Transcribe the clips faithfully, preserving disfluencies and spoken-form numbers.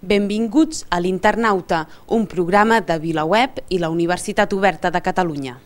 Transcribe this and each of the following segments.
Benvinguts a l'Internauta, un programa de VilaWeb i la Universitat Oberta de Catalunya.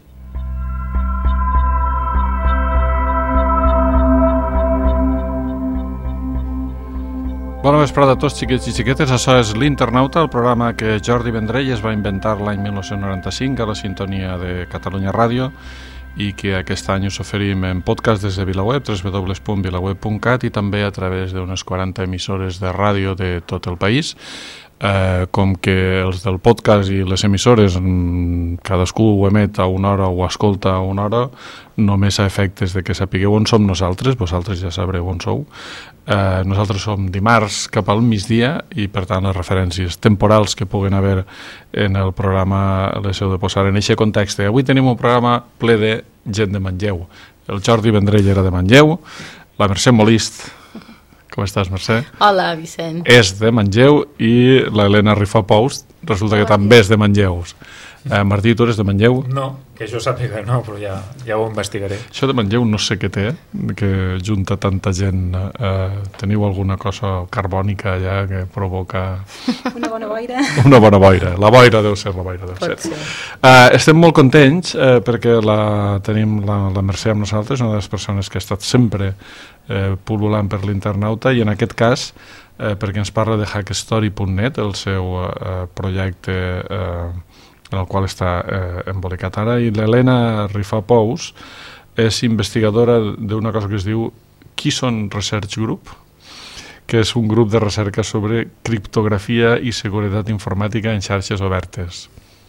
Bona vesprada a tots, xiquets i xiquetes. Això és l'Internauta, el programa que Jordi Vendrell es va inventar l'any mil nou-cents noranta-cinc a la sintonia de Catalunya Ràdio i que aquest any us oferim en podcast des de VilaWeb, w w w punt vilaweb punt cat, i també a través d'unes quaranta emissores de ràdio de tot el país. Eh, com que els del podcast i les emissores cadascú ho emet a una hora o ho escolta a una hora, només a efectes de que sapigueu on som nosaltres, vosaltres ja sabreu on sou. Eh, nosaltres som dimarts cap al migdia i per tant les referències temporals que puguen haver en el programa les heu de posar en aquest context. Avui tenim un programa ple de gent de Manlleu. El Jordi Vendrell era de Manlleu, la Mercè Molist, com estàs, Mercè? Hola, Vicent. És de Manlleu i l'Helena Rifà-Pous resulta que també és de Manlleu. Eh, Martí, tu eres de Manlleu? No, que jo sàpiga no, però ja, ja ho investigaré. Això de Manlleu no sé què té, que junta tanta gent. Eh, teniu alguna cosa carbònica allà que provoca... Una bona boira. Una bona boira. La boira deu ser la boira. Deu ser. ser. Eh, estem molt contents eh, perquè la, tenim la, la Mercè amb nosaltres, una de les persones que ha estat sempre eh, pul·lulant per l'Internauta, i en aquest cas eh, perquè ens parla de hackstory punt net, el seu eh, projecte eh, en el qual està eh, embolicat ara, i l'Helena Rifà-Pous és investigadora d'una cosa que es diu Kison Research Group, que és un grup de recerca sobre criptografia i seguretat informàtica en xarxes obertes.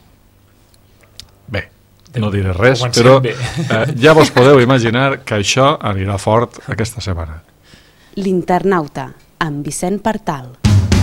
Bé, no diré res, però eh, ja vos podeu imaginar que això anirà fort aquesta setmana. L'Internauta, amb Vicent Partal.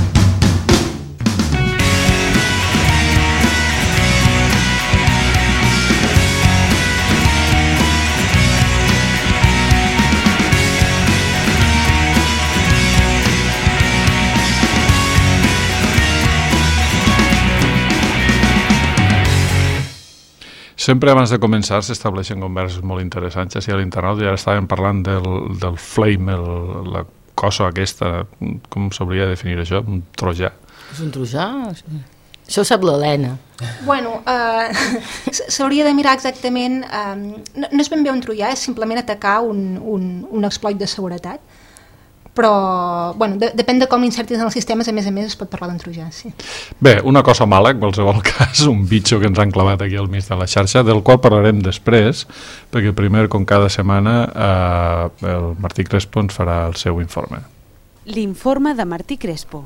Sempre abans de començar s'estableixen converses molt interessants així a l'Internauta, i ara estàvem parlant del, del flame, el, la cosa aquesta, com s'hauria de definir això? Un trojà? És un trojà? Això ho sap l'Helena. Bueno, uh, s'hauria de mirar exactament... Um, no, no és ben bé un trojà, és simplement atacar un, un, un exploit de seguretat, però bueno, de, depèn de com l'insertis en els sistemes, a més a més es pot parlar d'un trojà, sí. Bé, una cosa mala, en qualsevol cas, un bitxo que ens han clavat aquí al mig de la xarxa, del qual parlarem després, perquè primer, com cada setmana, eh, el Martí Crespo ens farà el seu informe. L'informe de Martí Crespo.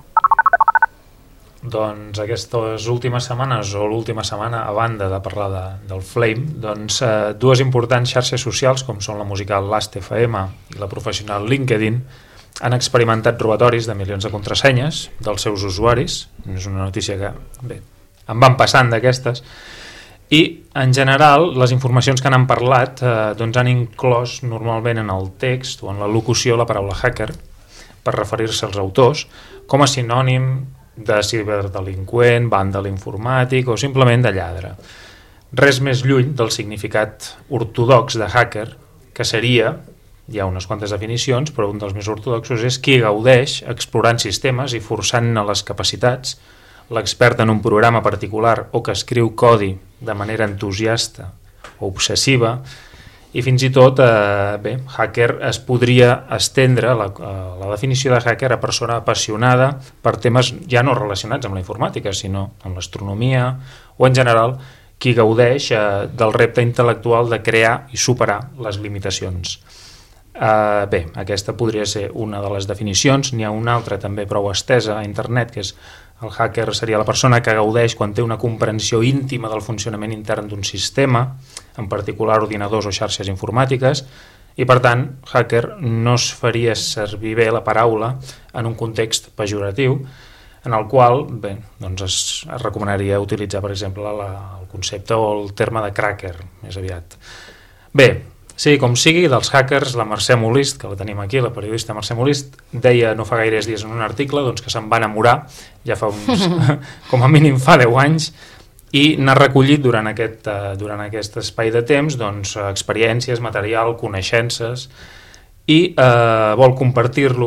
Doncs aquestes últimes setmanes, o l'última setmana, a banda de parlar de, del Flame, doncs eh, dues importants xarxes socials, com són la musical Last F M i la professional LinkedIn, han experimentat robatoris de milions de contrasenyes dels seus usuaris. És una notícia que, bé, em van passant d'aquestes, i en general les informacions que n'han parlat eh, doncs han inclòs normalment en el text o en la locució la paraula hacker per referir-se als autors com a sinònim de ciberdelinqüent, vàndal informàtic o simplement de lladre. Res més lluny del significat ortodox de hacker, que seria... Hi ha unes quantes definicions, però un dels més ortodoxos és qui gaudeix explorant sistemes i forçant-ne les capacitats, l'expert en un programa particular o que escriu codi de manera entusiasta o obsessiva, i fins i tot, eh, bé, hacker es podria estendre la, la definició de hacker a persona apassionada per temes ja no relacionats amb la informàtica, sinó amb l'astronomia o en general qui gaudeix eh, del repte intel·lectual de crear i superar les limitacions. Uh, bé, aquesta podria ser una de les definicions. N'hi ha una altra també prou estesa a internet, que és el hacker seria la persona que gaudeix quan té una comprensió íntima del funcionament intern d'un sistema, en particular ordinadors o xarxes informàtiques, i per tant hacker no es faria servir bé la paraula en un context pejoratiu, en el qual bé, doncs es, es recomanaria utilitzar per exemple la, el concepte o el terme de cracker més aviat. Bé, sí, com sigui, dels hackers, la Mercè Molist, que la tenim aquí, la periodista Mercè Molist, deia no fa gaires dies en un article doncs, que se'n va enamorar, ja fa uns, com a mínim fa deu anys, i n'ha recollit durant aquest, uh, durant aquest espai de temps doncs, experiències, material, coneixences, i uh, vol compartir-lo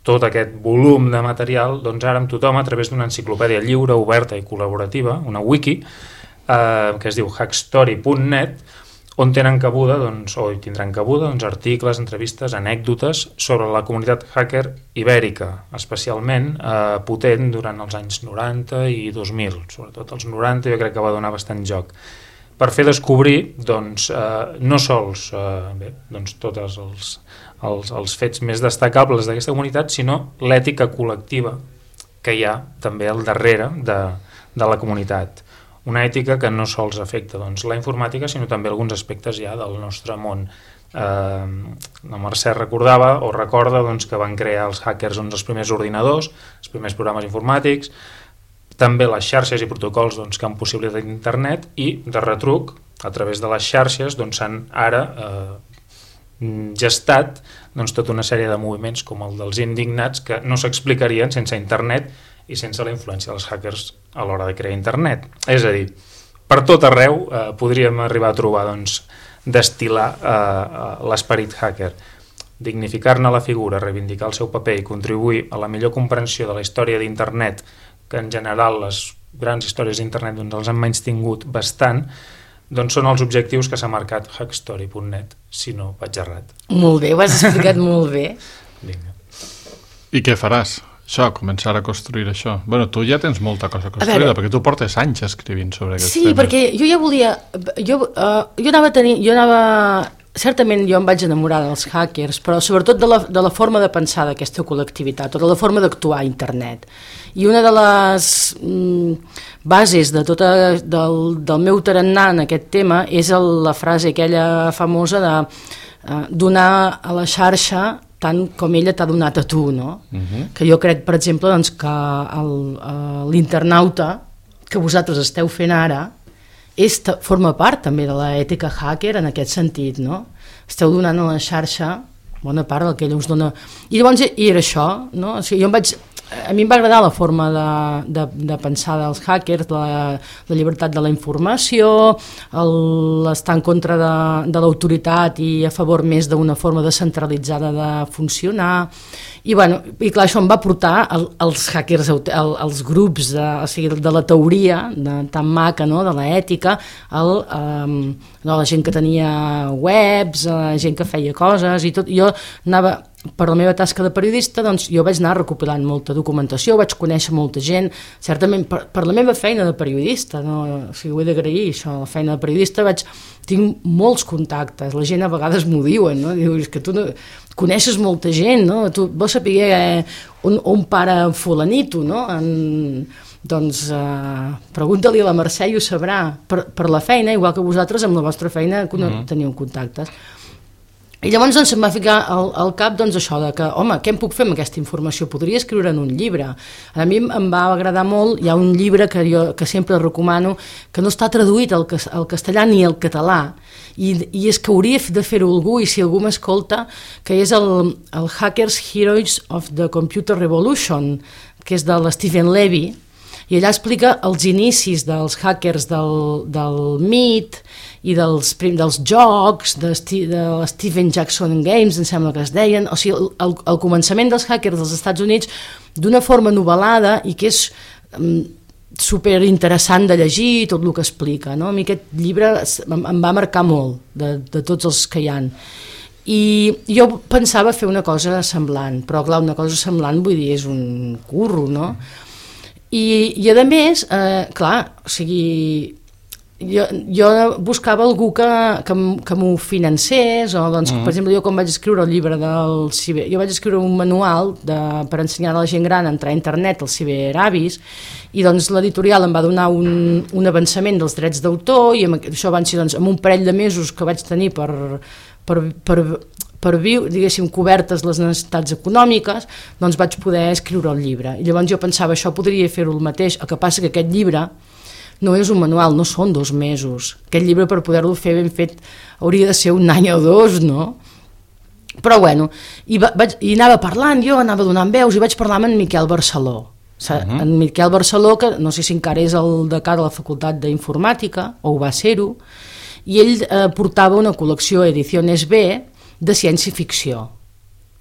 tot aquest volum de material, doncs ara amb tothom a través d'una enciclopèdia lliure, oberta i col·laborativa, una wiki, eh, que es diu hackstory punt net, on tenen cabuda, doncs, o hi tindran cabuda, doncs, articles, entrevistes, anècdotes sobre la comunitat hacker ibèrica, especialment eh, potent durant els anys noranta i dos mil, sobretot els noranta jo crec que va donar bastant joc, per fer descobrir doncs, eh, no sols eh, bé, doncs, tots els, els, els fets més destacables d'aquesta comunitat, sinó l'ètica col·lectiva que hi ha també al darrere de, de la comunitat. Una ètica que no sols afecta doncs, la informàtica, sinó també alguns aspectes ja del nostre món. Eh, la Mercè recordava o recorda doncs, que van crear els hackers doncs, els primers ordinadors, els primers programes informàtics, també les xarxes i protocols doncs, que han possibilitat internet i, de retruc, a través de les xarxes doncs, s'han ara eh, gestat doncs, tota una sèrie de moviments com el dels indignats que no s'explicarien sense internet i sense la influència dels hackers a l'hora de crear internet. És a dir, per tot arreu eh, podríem arribar a trobar, doncs, destil·lar eh, l'esperit hacker. Dignificar-ne la figura, reivindicar el seu paper i contribuir a la millor comprensió de la història d'internet, que en general les grans històries d'internet doncs, els han menys tingut bastant, doncs són els objectius que s'ha marcat hackstory punt net, si no vaig errat. Molt bé, ho has explicat molt bé. Vinga. I què faràs? Això, començar a construir això. Bueno, tu ja tens molta cosa construïda, perquè tu portes anys escrivint sobre aquests sí, temes. Sí, perquè jo ja volia... Jo, uh, jo anava a tenir... Jo anava... Certament jo em vaig enamorar dels hackers, però sobretot de la, de la forma de pensar d'aquesta col·lectivitat, o de la forma d'actuar a internet. I una de les mm, bases de tota, del, del meu tarannà en aquest tema és el, la frase aquella famosa de uh, donar a la xarxa tant com ella t'ha donat a tu, no? Uh-huh. Que jo crec, per exemple, doncs, que el, uh, l'internauta que vosaltres esteu fent ara és, forma part també de l'ètica hacker en aquest sentit, no? Esteu donant a la xarxa bona part del que ella us dona. I llavors i era això, no? O sigui, jo em vaig... A mi em va agradar la forma de, de, de pensar dels hackers, la, la llibertat de la informació, l'estar en contra de, de l'autoritat i a favor més d'una forma descentralitzada de funcionar. I, bueno, i clar, això em va portar el, els hackers, el, els grups de, o sigui, de la teoria de, tan maca, no? De l'ètica, el, um, no, la gent que tenia webs, la gent que feia coses i tot. Jo anava... Per la meva tasca de periodista, doncs, jo vaig anar recopilant molta documentació, vaig conèixer molta gent, certament per, per la meva feina de periodista, no? O sigui, ho he d'agrair, això, la feina de periodista, vaig, tinc molts contactes, la gent a vegades m'ho diuen, no? Diu, és que tu no, coneixes molta gent, no? Tu vols saber eh, on, on para fulanito, no? En, doncs eh, pregunta-li a la Mercè i ho sabrà, per, per la feina, igual que vosaltres amb la vostra feina mm-hmm. teniu contactes. I llavors doncs, em va ficar al, al cap doncs, això de que, home, què em puc fer amb aquesta informació? Podria escriure en un llibre. A mi em va agradar molt, hi ha un llibre que jo que sempre recomano, que no està traduït al, al castellà ni al català, i, i és que hauria de fer-ho algú, i si algú m'escolta, que és el, el Hackers Heroes of the Computer Revolution, que és de l'Stephen Levy, i allà explica els inicis dels hackers del, del Meet i dels, dels jocs, de, de Steven Jackson Games, em sembla que es deien, o sigui, el, el començament dels hackers dels Estats Units d'una forma novel·lada i que és um, super interessant de llegir tot el que explica, no? A mi aquest llibre em, em va marcar molt de, de tots els que hi ha. I jo pensava fer una cosa semblant, però clar, una cosa semblant vull dir, és un curro, no? I, i a més, eh, clar, o sigui, jo, jo buscava algú que, que, que m'ho financés, o doncs, mm. per exemple, jo quan vaig escriure el llibre del ciber, jo vaig escriure un manual de, per ensenyar a la gent gran a entrar a internet, els ciberavis, i doncs l'editorial em va donar un, un avançament dels drets d'autor, i amb, això van ser doncs, amb un parell de mesos que vaig tenir per... per, per per viure, diguéssim, cobertes les necessitats econòmiques, doncs vaig poder escriure el llibre. I llavors jo pensava, això podria fer-ho el mateix, el que passa que aquest llibre no és un manual, no són dos mesos. Aquest llibre, per poder-lo fer ben fet, hauria de ser un any o dos, no? Però bueno, i, va, vaig, i anava parlant, jo anava donant veus, i vaig parlar amb en Miquel Barceló. Uh-huh. En Miquel Barceló, que no sé si encara és el decà de la Facultat d'Informàtica, o ho va ser-ho, i ell eh, portava una col·lecció Ediciones B, de ciència-ficció.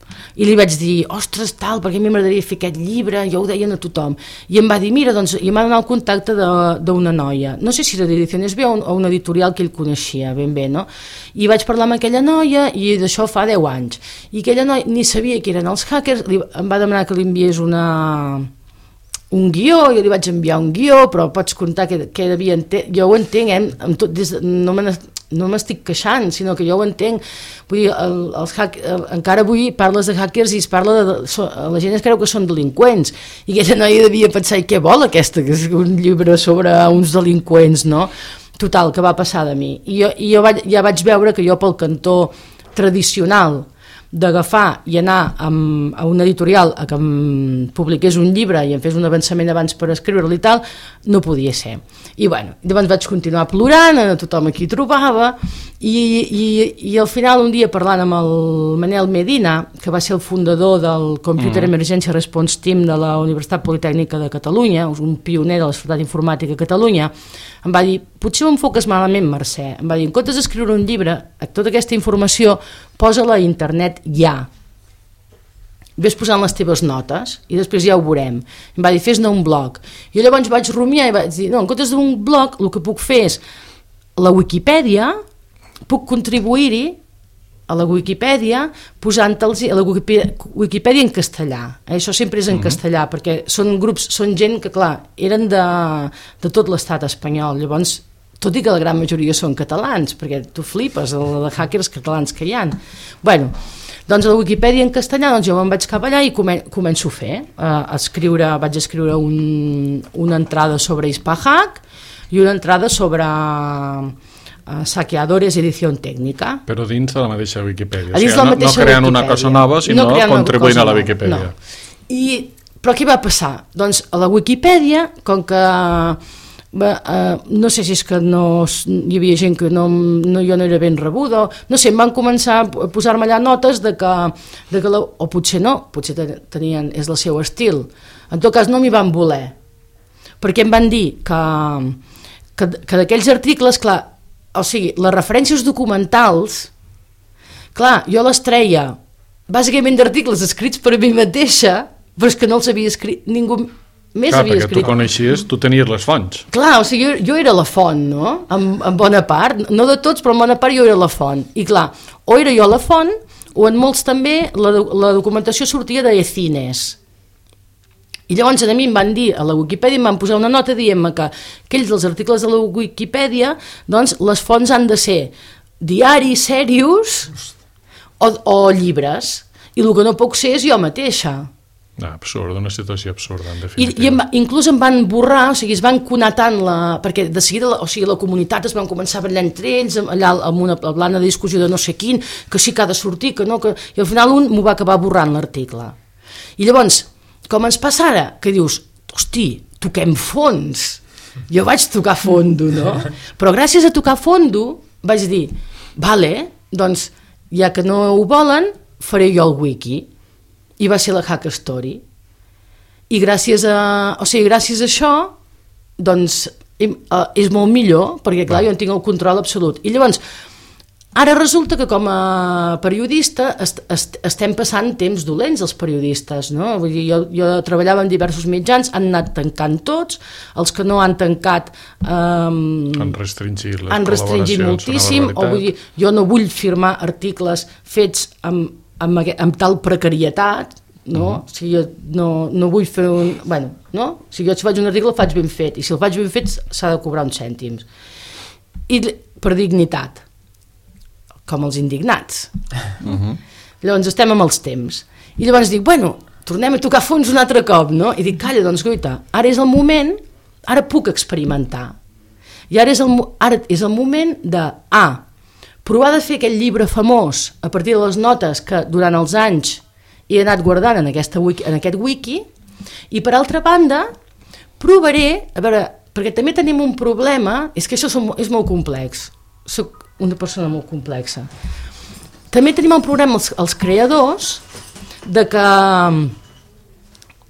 I li vaig dir, ostres, tal, perquè a mi m'agradaria fer aquest llibre, jo ho deien a tothom. I em va dir, mira, doncs, i em va donar el contacte d'una noia. No sé si era d'Ediciones B o un, o un editorial que ell coneixia ben bé, no? I vaig parlar amb aquella noia, i d'això fa deu anys. I aquella noia ni sabia qui eren els hackers, li, em va demanar que li enviés una... un guió, jo li vaig enviar un guió, però pots contar que, que devia ente... jo ho entenc, eh? Amb tot, des de, no me no m'estic queixant, sinó que jo ho entenc. Vull dir, el, els hack, el, encara avui parles de hackers i es parla de, de so, la gent es creu que són delinqüents, i aquella noia devia pensar, i què vol aquesta, que és un llibre sobre uns delinqüents, no? Total, que va passar de mi. I jo, i jo vaig, ja vaig veure que jo pel cantó tradicional d'agafar i anar amb, a un editorial a que em publiqués un llibre i em fes un avançament abans per escriure-li i tal, no podia ser. I bueno, llavors vaig continuar plorant, a tothom aquí trobava, i, i, i al final un dia parlant amb el Manel Medina, que va ser el fundador del Computer mm. Emergency Response Team de la Universitat Politècnica de Catalunya, un pioner de la Societat Informàtica a Catalunya, em va dir, potser ho enfoques malament, Mercè. Em va dir, en comptes d'escriure un llibre, tota aquesta informació posa-la a internet ja. Ves posant les teves notes i després ja ho veurem. Em va dir, fes-ne un blog. Jo llavors vaig rumiar i vaig dir, no, en comptes d'un blog, el que puc fer és la Wikipedia, puc contribuir-hi a la Wikipedia posant-los a la Wikipedia en castellà. Això sempre és en castellà, perquè són grups, són gent que, clar, eren de, de tot l'estat espanyol. Llavors, tot i que la gran majoria són catalans, perquè tu flipes de, de hackers catalans que hi ha. Bueno, doncs a la Wikipedia en castellà, doncs jo me'n vaig cap allà i comen començo a fer, a escriure, vaig escriure un, una entrada sobre Ispahack i una entrada sobre uh, Saqueadores, edició tècnica. Però dins de la mateixa Wikipedia. A dins o sigui, la no, mateixa no creant Wikipedia. una cosa nova, sinó no contribuint a la Wikipedia. No. I, però què va passar? Doncs a la Wikipedia, com que va, uh, no sé si és que no, hi havia gent que no, no, jo no era ben rebuda, no sé, em van començar a posar-me allà notes de que, de que la, o potser no, potser tenien, és el seu estil. En tot cas no m'hi van voler, perquè em van dir que, que, que d'aquells articles, clar, o sigui, les referències documentals, clar, jo les treia bàsicament d'articles escrits per a mi mateixa, però és que no els havia escrit ningú més. Clar, havia perquè escrit. Tu coneixies, tu tenies les fonts. Clar, o sigui, jo, jo era la font, no? En, en bona part, no de tots, però en bona part jo era la font. I clar, o era jo la font, o en molts també la, la documentació sortia d'Ecines. I llavors a mi em van dir, a la Wikipedia em van posar una nota dient-me que aquells dels articles de la Wikipedia, doncs les fonts han de ser diaris serios o, o llibres. I el que no puc ser és jo mateixa. Ah, absurd, una situació absurda, en I, definitiva. i em, inclús em van borrar, o sigui, es van conar tant la... perquè de seguida, la, o sigui, la comunitat es van començar a ballar entre ells, allà amb una plana de discussió de no sé quin, que sí que ha de sortir, que no, que... I al final un m'ho va acabar borrant l'article. I llavors, com ens passa ara? Que dius, hosti, toquem fons. Jo vaig tocar fondo, no? Però gràcies a tocar fondo vaig dir, vale, doncs, ja que no ho volen, faré jo el wiki. I va ser la Hack Story. I gràcies a, o sigui, gràcies a això, doncs, és molt millor, perquè clar, jo en tinc el control absolut. I llavors, ara resulta que com a periodista est est estem passant temps dolents els periodistes, no? Vull dir, jo, jo treballava en diversos mitjans, han anat tancant tots, els que no han tancat um, han restringit les han restringit moltíssim, o vull dir, jo no vull firmar articles fets amb Amb, amb tal precarietat, no? Uh -huh. O sigui, jo no, no vull fer un... Bueno, no? Si jo faig un article el faig ben fet, i si el faig ben fet s'ha de cobrar uns cèntims. I per dignitat, com els indignats. Uh -huh. Llavors estem amb els temps. I llavors dic, bueno, tornem a tocar fons un altre cop, no? I dic, calla, doncs guaita, ara és el moment, ara puc experimentar. I ara és el, ara és el moment de, ah, provar de fer aquest llibre famós a partir de les notes que durant els anys he anat guardant en, aquesta wiki, en aquest wiki, i per altra banda provaré, a veure, perquè també tenim un problema, és que això és molt complex, soc una persona molt complexa, també tenim un problema els, els creadors de que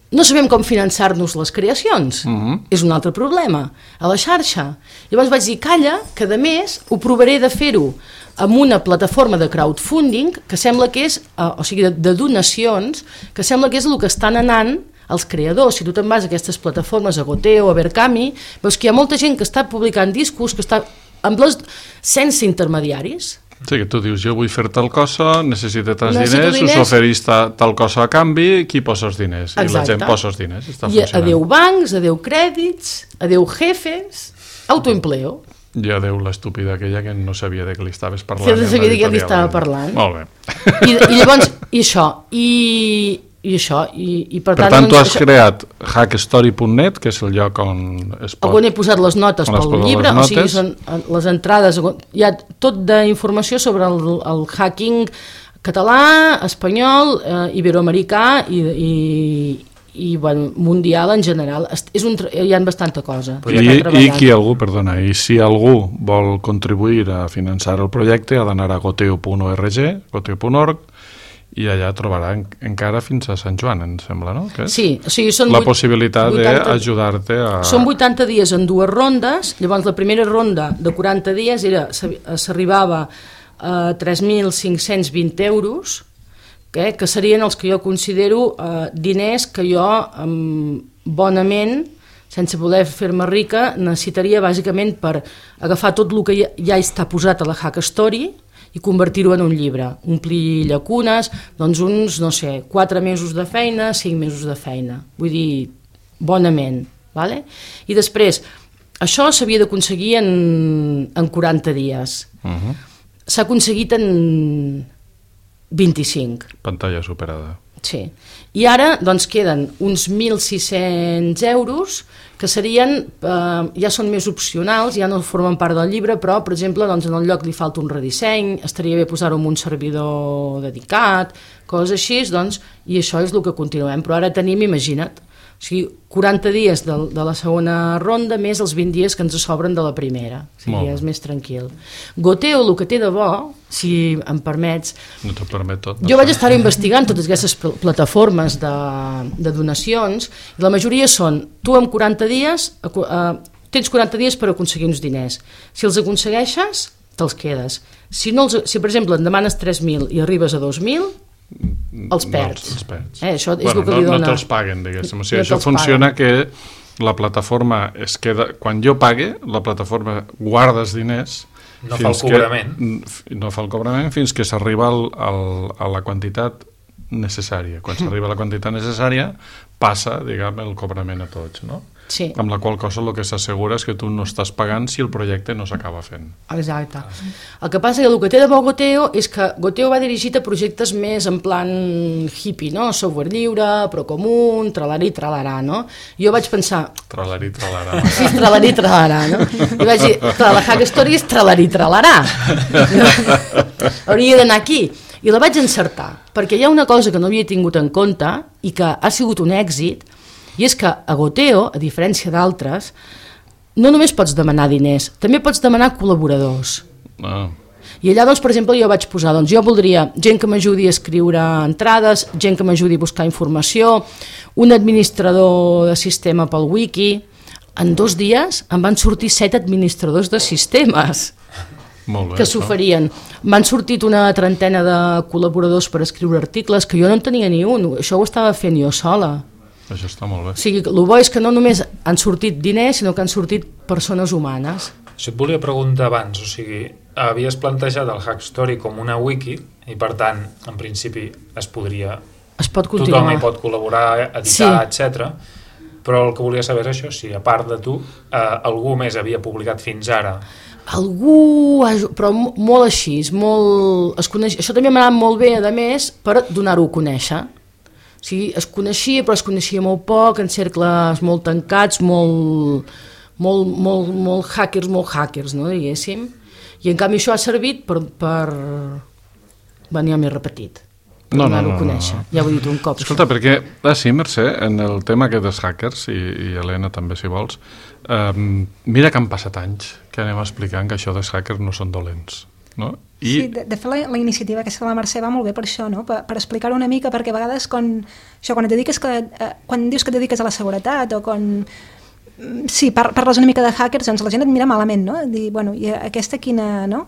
no sabem com finançar-nos les creacions. Uh-huh. És un altre problema, a la xarxa. Llavors vaig dir, calla, que a més ho provaré de fer-ho amb una plataforma de crowdfunding que sembla que és, uh, o sigui, de, de donacions, que sembla que és el que estan anant els creadors. Si tu te'n vas a aquestes plataformes, a Goteo, a Berkami, veus que hi ha molta gent que està publicant discos, que està amb les, sense intermediaris. Sí, que tu dius, jo vull fer tal cosa, necessito tants Necessito diners, diners. us oferís ta, tal cosa a canvi, qui posa els diners? Exacte. I la gent posa els diners, està I funcionant. adeu bancs, adeu crèdits, adeu jefes, autoempleo. I adeu l'estúpida aquella que no sabia de què li estaves parlant. Sí, no sabia de què li editorial. estava parlant. Molt bé. I, i llavors, i això, i, i això, i, i per, Per tant... tant, tu doncs, has això, creat hackstory punt net, que és el lloc on es pot... on he posat les notes on es pel posen llibre, les o sigui, notes. són les entrades, hi ha tot d'informació sobre el, el hacking català, espanyol, eh, iberoamericà i, i, i bueno, mundial en general. És un, hi ha bastanta cosa. I, i qui algú, perdona, i si algú vol contribuir a finançar el projecte ha d'anar a goteo punt org, goteo punt org, i allà trobarà en, encara fins a Sant Joan, em sembla, no? Que és sí, o sigui, són la vuit, possibilitat vuitanta d'ajudar-te a... Són vuitanta dies en dues rondes, llavors la primera ronda de quaranta dies era s'arribava a tres mil cinc-cents vint euros, que, que serien els que jo considero eh, diners que jo eh, bonament, sense voler fer-me rica, necessitaria bàsicament per agafar tot el que ja, ja està posat a la Hackstory i convertir-ho en un llibre, omplir llacunes, doncs uns, no sé, quatre mesos de feina, cinc mesos de feina, vull dir, bonament, vale? I després, això s'havia d'aconseguir en, en quaranta dies, Uh-huh. s'ha aconseguit en vint-i-cinc. Pantalla superada. Sí. I ara doncs queden uns mil sis-cents euros que serien, eh, ja són més opcionals, ja no formen part del llibre, però, per exemple, doncs, en el lloc li falta un redisseny, estaria bé posar-ho en un servidor dedicat, coses així, doncs, i això és el que continuem. Però ara tenim, imagina't, o sigui, quaranta dies de, de la segona ronda més els vint dies que ens sobren de la primera. O sigui, és més tranquil. Goteo, el que té de bo, si em permets... No t'ho permet tot. No jo sé. vaig estar investigant totes aquestes pl plataformes de, de donacions, i la majoria són, tu en quaranta dies, eh, tens quaranta dies per aconseguir uns diners. Si els aconsegueixes, te'ls quedes. Si, no els, si per exemple, en demanes tres mil i arribes a dos mil, els perds. No, els perds. Eh, això és bueno, el que li no, dona... no te'ls paguen, diguéssim. O sigui, No això te'ls funciona que la plataforma es queda... Quan jo pague, la plataforma guarda els diners... No fa el cobrament. Que, no fa el cobrament fins que s'arriba al, al, a la quantitat necessària. Quan s'arriba a la quantitat necessària, passa, diguem, el cobrament a tots, no? Sí. Amb la qual cosa el que s'assegura és que tu no estàs pagant si el projecte no s'acaba fent. Exacte. El que passa que el que té de bo Goteo és que Goteo va dirigit a projectes més en plan hippie, no? Software lliure, però comú, tralari, tralarà, no? Jo vaig pensar... Tralari, tralarà. Sí, tralari, tralarà, no? I vaig dir, la Hackstory és tralari, tralarà. Hauria d'anar aquí. I la vaig encertar, perquè hi ha una cosa que no havia tingut en compte i que ha sigut un èxit, i és que a Goteo, a diferència d'altres, no només pots demanar diners, també pots demanar col·laboradors. Ah. I allà, doncs, per exemple, jo vaig posar, doncs, jo voldria gent que m'ajudi a escriure entrades, gent que m'ajudi a buscar informació, un administrador de sistema pel wiki. En dos dies em van sortir set administradors de sistemes. Molt bé, que s'oferien. M'han sortit una trentena de col·laboradors per escriure articles, que jo no en tenia ni un, això ho estava fent jo sola. Això està molt bé. O sigui, el bo és que no només han sortit diners, sinó que han sortit persones humanes. Això et volia preguntar abans, o sigui, havies plantejat el Hackstory com una wiki i, per tant, en principi es podria... Es pot continuar. Tothom hi pot col·laborar, editar, Sí. etcètera. Però el que volia saber és això, si a part de tu, eh, algú més havia publicat fins ara. Algú, però molt així, molt... Es coneix... Això també m'ha anat molt bé, a més, per donar-ho a conèixer. O sigui, es coneixia, però es coneixia molt poc, en cercles molt tancats, molt, molt, molt, molt hackers, molt hackers, no, diguéssim. I en canvi això ha servit per, per venir a més repetit, per no, donar-ho no, a conèixer. no, no. Ja ho he dit un cop. Escolta, això. Perquè, ah, sí, Mercè, en el tema aquest dels hackers, i, i Helena també, si vols, um, mira que han passat anys que anem explicant que això dels hackers no són dolents. no? I... Sí, de, de fet la, la iniciativa aquesta de la Mercè va molt bé per això, no? per, per explicar-ho una mica, perquè a vegades quan, això, quan, et dediques que, eh, quan dius que et dediques a la seguretat o quan... Sí, par, parles una mica de hackers, doncs la gent et mira malament, no? Dir, bueno, i aquesta quina... No?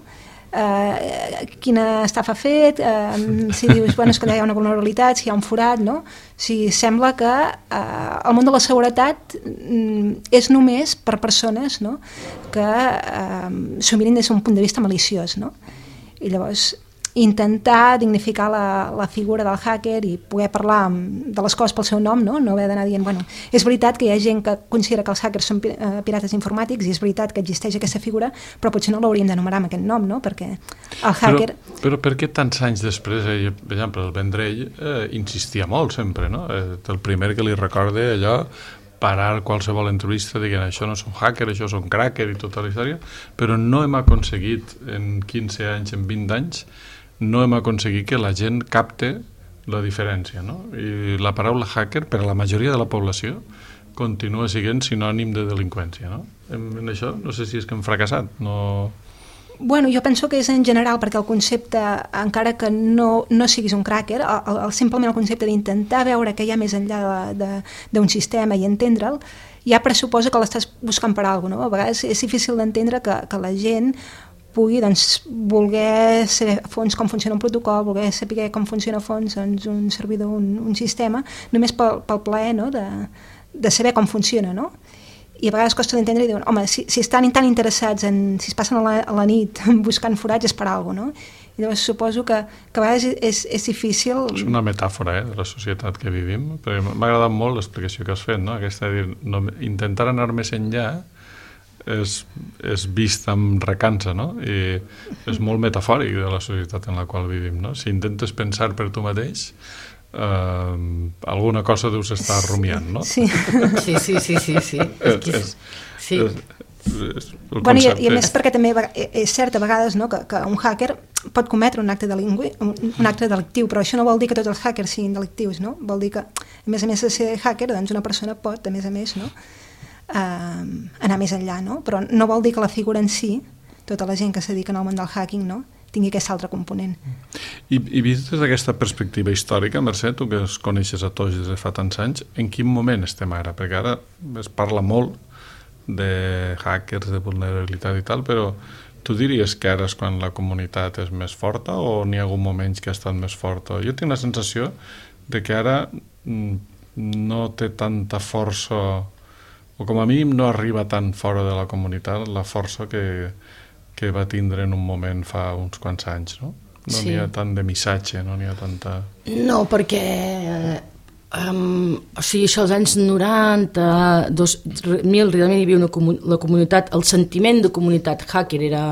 Uh, quina estafa ha fet, uh, si dius bueno, és que hi ha una vulnerabilitat, si hi ha un forat, no? O sigui, sembla que uh, el món de la seguretat um, és només per persones, no? Que uh, s'ho mirin des d'un punt de vista maliciós, no? I llavors intentar dignificar la, la figura del hacker i poder parlar de les coses pel seu nom, no, no haver d'anar dient, bueno, és veritat que hi ha gent que considera que els hackers són pirates informàtics i és veritat que existeix aquesta figura, però potser no l'hauríem d'anomenar amb aquest nom, no, perquè el hacker... Però, però per què tants anys després, eh, per exemple, el Vendrell eh, insistia molt sempre, no? Eh, el primer que li recorde allò parar qualsevol entrevista dient això no són hacker, això són cracker i tota la història, però no hem aconseguit en quinze anys, en vint anys, no hem aconseguit que la gent capte la diferència, no? I la paraula hacker, per a la majoria de la població, continua sent sinònim de delinqüència, no? En, en això no sé si és que hem fracassat, no... Bueno, jo penso que és en general, perquè el concepte, encara que no, no siguis un cracker, el, el, simplement el concepte d'intentar veure què hi ha més enllà d'un sistema i entendre'l, ja pressuposa que l'estàs buscant per alguna cosa, no? A vegades és difícil d'entendre que, que la gent pugui doncs, voler saber a fons com funciona un protocol, voler saber com funciona a fons doncs, un servidor, un, un sistema, només pel, pel plaer, no? de, de saber com funciona, no? I a vegades costa d'entendre i diuen, home, si, si estan tan interessats en, si es passen a la, a la nit buscant forats és per alguna cosa, no? I llavors suposo que, que a vegades és, és difícil... És una metàfora, eh, de la societat que vivim, perquè m'ha agradat molt l'explicació que has fet, no? Aquesta de dir, no, intentar anar més enllà és, és vist amb recança, no? I és molt metafòric de la societat en la qual vivim, no? Si intentes pensar per tu mateix, eh, alguna cosa deus estar rumiant, no? Sí, sí, sí, sí, sí, sí. És, és, sí. És, és bueno, i, i a més perquè també és cert a vegades, no, que, que un hacker pot cometre un acte, delingüi, un, un acte delictiu, però això no vol dir que tots els hackers siguin delictius, no? Vol dir que, a més a més de ser hacker, doncs una persona pot, a més a més, no? Uh, anar més enllà, no? Però no vol dir que la figura en si, tota la gent que se dedica al món del hacking, no? Tingui aquest altre component. I, i vist des d'aquesta perspectiva històrica, Mercè, tu que es coneixes a tots des de fa tants anys, en quin moment estem ara? Perquè ara es parla molt de hackers, de vulnerabilitat i tal, però tu diries que ara és quan la comunitat és més forta o n'hi ha hagut moments que ha estat més forta? Jo tinc la sensació de que ara no té tanta força, o com a mínim no arriba tan fora de la comunitat la força que, que va tindre en un moment fa uns quants anys, no? No sí. N'hi ha tant de missatge, no n'hi ha tanta... No, perquè um, o sigui, això als anys noranta, dos mil, realment hi havia una comun la comunitat, el sentiment de comunitat hacker era...